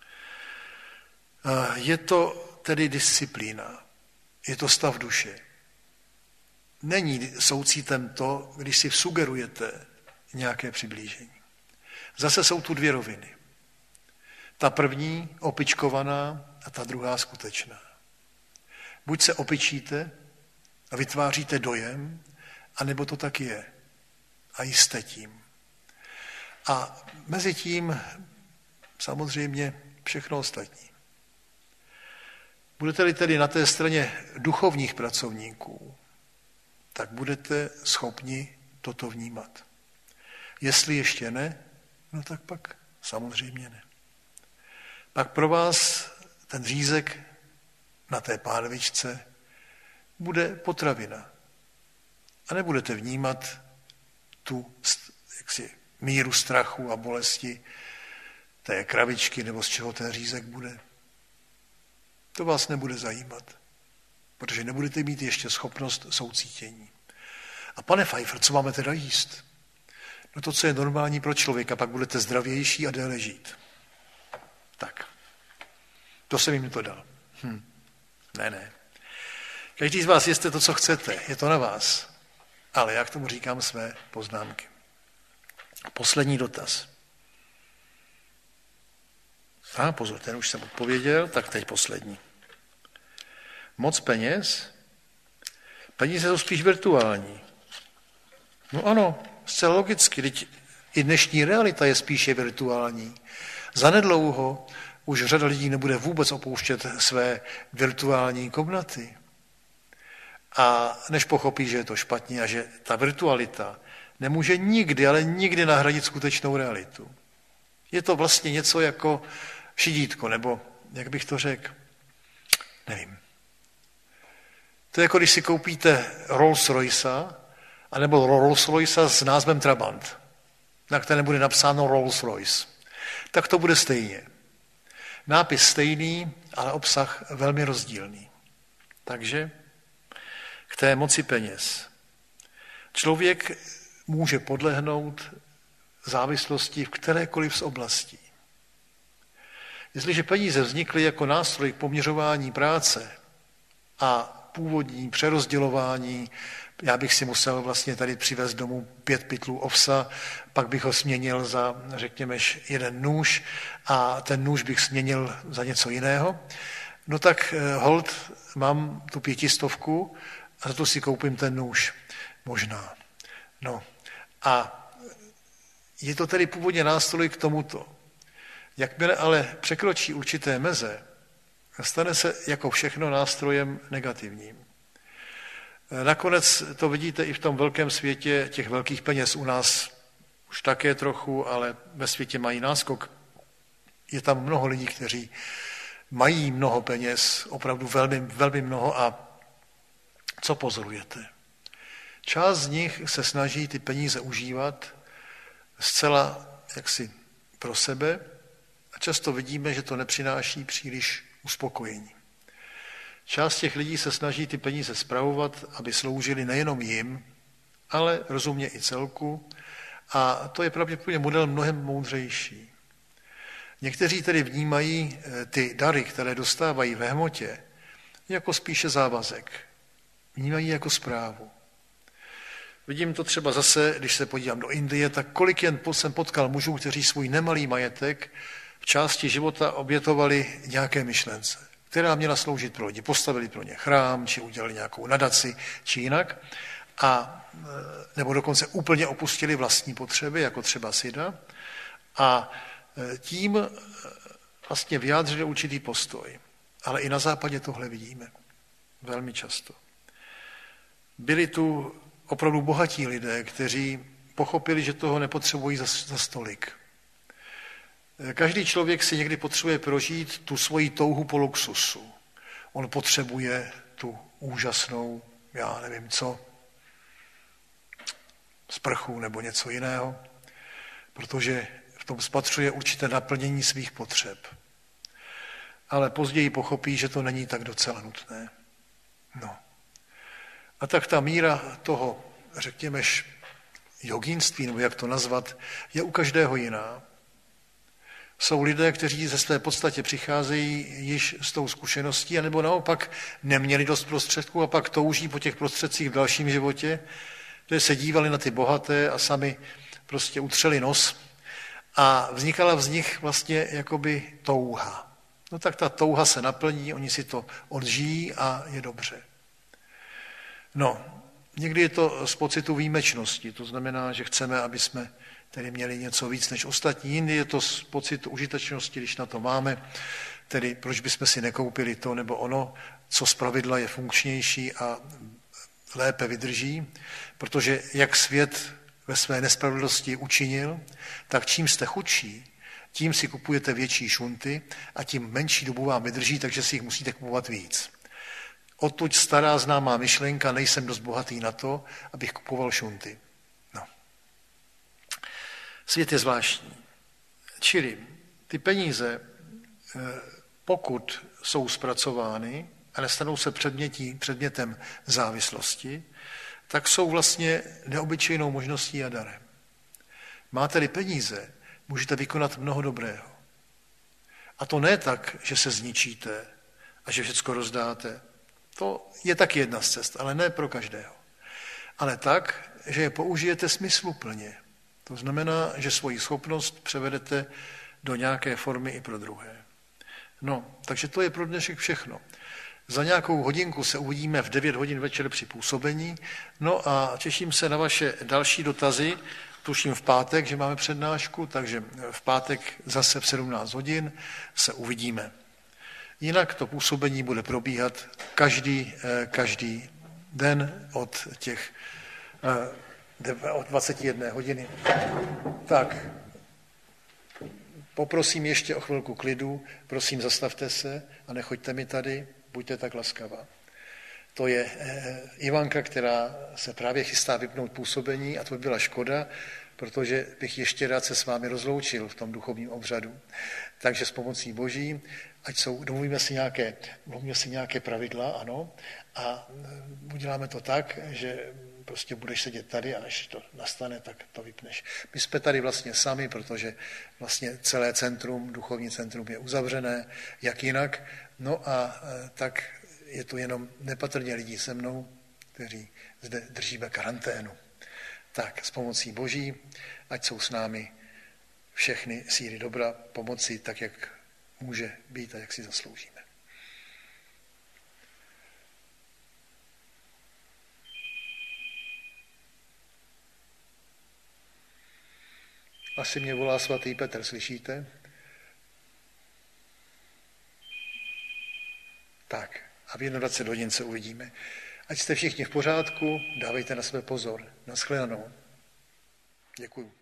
Je to tedy disciplína, je to stav duše. Není soucítem to, když si sugerujete nějaké přiblížení. Zase jsou tu dvě roviny. Ta první opičkovaná a ta druhá skutečná. Buď se opičíte a vytváříte dojem, anebo to tak je. A jste tím. A mezi tím samozřejmě všechno ostatní. Budete-li tedy na té straně duchovních pracovníků, tak budete schopni toto vnímat. Jestli ještě ne, no tak pak samozřejmě ne. Pak pro vás ten řízek na té pánvičce bude potravina. A nebudete vnímat tu jaksi, míru strachu a bolesti té kravičky, nebo z čeho ten řízek bude. To vás nebude zajímat, protože nebudete mít ještě schopnost soucítění. A pane Pfeiffer, co máme teda jíst? No to, co je normální pro člověka, pak budete zdravější a déle žít. Tak, to jsem jim to dal. Hm. Ne, ne. Každý z vás jeste to, co chcete, je to na vás. Ale já k tomu říkám své poznámky. Poslední dotaz. A pozor, ten už jsem odpověděl, tak teď poslední. Moc peněz? Peníze jsou spíš virtuální. No ano, zcela logicky, teď i dnešní realita je spíše virtuální. Zanedlouho už řada lidí nebude vůbec opouštět své virtuální komnaty. A než pochopí, že je to špatně a že ta virtualita nemůže nikdy, ale nikdy nahradit skutečnou realitu. Je to vlastně něco jako šidítko, nebo jak bych to řekl, nevím. To je jako když si koupíte Rolls Royce, anebo Rolls Royce s názvem Trabant, na kterém bude napsáno Rolls Royce. Tak to bude stejně. Nápis stejný, ale obsah velmi rozdílný. Takže k té moci peněz. Člověk může podlehnout závislosti v kterékoliv z oblastí. Jestliže peníze vznikly jako nástroj k poměřování práce a původní přerozdělování, já bych si musel vlastně tady přivést domů pět pytlů ovsa, pak bych ho směnil za, řekněme, jeden nůž a ten nůž bych směnil za něco jiného, no tak hold, mám tu pětistovku a za to si koupím ten nůž. Možná. No a je to tedy původně nástroj k tomuto. Jakmile ale překročí určité meze, stane se jako všechno nástrojem negativním. Nakonec to vidíte i v tom velkém světě těch velkých peněz. U nás už také trochu, ale ve světě mají náskok. Je tam mnoho lidí, kteří mají mnoho peněz, opravdu velmi, velmi mnoho a co pozorujete? Část z nich se snaží ty peníze užívat zcela jaksi pro sebe a často vidíme, že to nepřináší příliš uspokojení. Část těch lidí se snaží ty peníze spravovat, aby sloužily nejenom jim, ale rozumně i celku a to je pravděpodobně model mnohem moudřejší. Někteří tedy vnímají ty dary, které dostávají ve hmotě, jako spíše závazek. Vnímají jako správu. Vidím to třeba zase, když se podívám do Indie, tak kolik jen jsem potkal mužů, kteří svůj nemalý majetek v části života obětovali nějaké myšlence, která měla sloužit pro lidi. Postavili pro ně chrám, či udělali nějakou nadaci, či jinak. A, nebo dokonce úplně opustili vlastní potřeby, jako třeba syna. A tím vlastně vyjádřili určitý postoj. Ale i na západě tohle vidíme. Velmi často. Byli tu opravdu bohatí lidé, kteří pochopili, že toho nepotřebují za, za stolik. Každý člověk si někdy potřebuje prožít tu svoji touhu po luxusu. On potřebuje tu úžasnou, já nevím co, sprchu nebo něco jiného, protože v tom spatřuje určité naplnění svých potřeb. Ale později pochopí, že to není tak docela nutné. No. A tak ta míra toho, řekněme, jogínství, nebo jak to nazvat, je u každého jiná. Jsou lidé, kteří ze své podstatě přicházejí již s tou zkušeností, anebo naopak neměli dost prostředků a pak touží po těch prostředcích v dalším životě, kde se dívali na ty bohaté a sami prostě utřeli nos a vznikala z nich vlastně jakoby touha. No tak ta touha se naplní, oni si to odžijí a je dobře. No, někdy je to z pocitu výjimečnosti, to znamená, že chceme, aby jsme tedy měli něco víc než ostatní. Jindy je to z pocitu užitečnosti, když na to máme, tedy proč bychom si nekoupili to nebo ono, co zpravidla je funkčnější a lépe vydrží, protože jak svět ve své nespravedlnosti učinil, tak čím jste chudší, tím si kupujete větší šunty a tím menší dobu vám vydrží, takže si jich musíte kupovat víc. Odtud stará známá myšlenka, nejsem dost bohatý na to, abych kupoval šunty. No. Svět je zvláštní. Čili ty peníze, pokud jsou zpracovány a nestanou se předmětí, předmětem závislosti, tak jsou vlastně neobyčejnou možností a darem. Máte-li peníze, můžete vykonat mnoho dobrého. A to ne tak, že se zničíte a že všecko rozdáte. To je taky jedna z cest, ale ne pro každého. Ale tak, že je použijete smysluplně. To znamená, že svoji schopnost převedete do nějaké formy i pro druhé. No, takže to je pro dnešek všechno. Za nějakou hodinku se uvidíme v devět hodin večer při působení. No a těším se na vaše další dotazy. Tuším v pátek, že máme přednášku, takže v pátek zase v sedmnáct hodin se uvidíme. Jinak to působení bude probíhat každý, každý den od těch od dvacet jedné hodiny. Tak, poprosím ještě o chvilku klidu, prosím zastavte se a nechoďte mi tady, buďte tak laskavá. To je Ivanka, která se právě chystá vypnout působení a to by byla škoda, protože bych ještě rád se s vámi rozloučil v tom duchovním obřadu. Takže s pomocí Boží, ať jsou, domluvíme si nějaké, domluvíme si nějaké pravidla, ano, a uděláme to tak, že prostě budeš sedět tady a až to nastane, tak to vypneš. My jsme tady vlastně sami, protože vlastně celé centrum, duchovní centrum je uzavřené, jak jinak, no a tak je to jenom nepatrně lidí se mnou, kteří zde držíme karanténu. Tak s pomocí Boží, ať jsou s námi všechny síly dobra, pomoci tak, jak může být a jak si zasloužíme. Asi mě volá svatý Petr, slyšíte? Tak a v dvacet hodin se uvidíme. Ať jste všichni v pořádku, dávejte na sebe pozor. Naschledanou. Děkuju.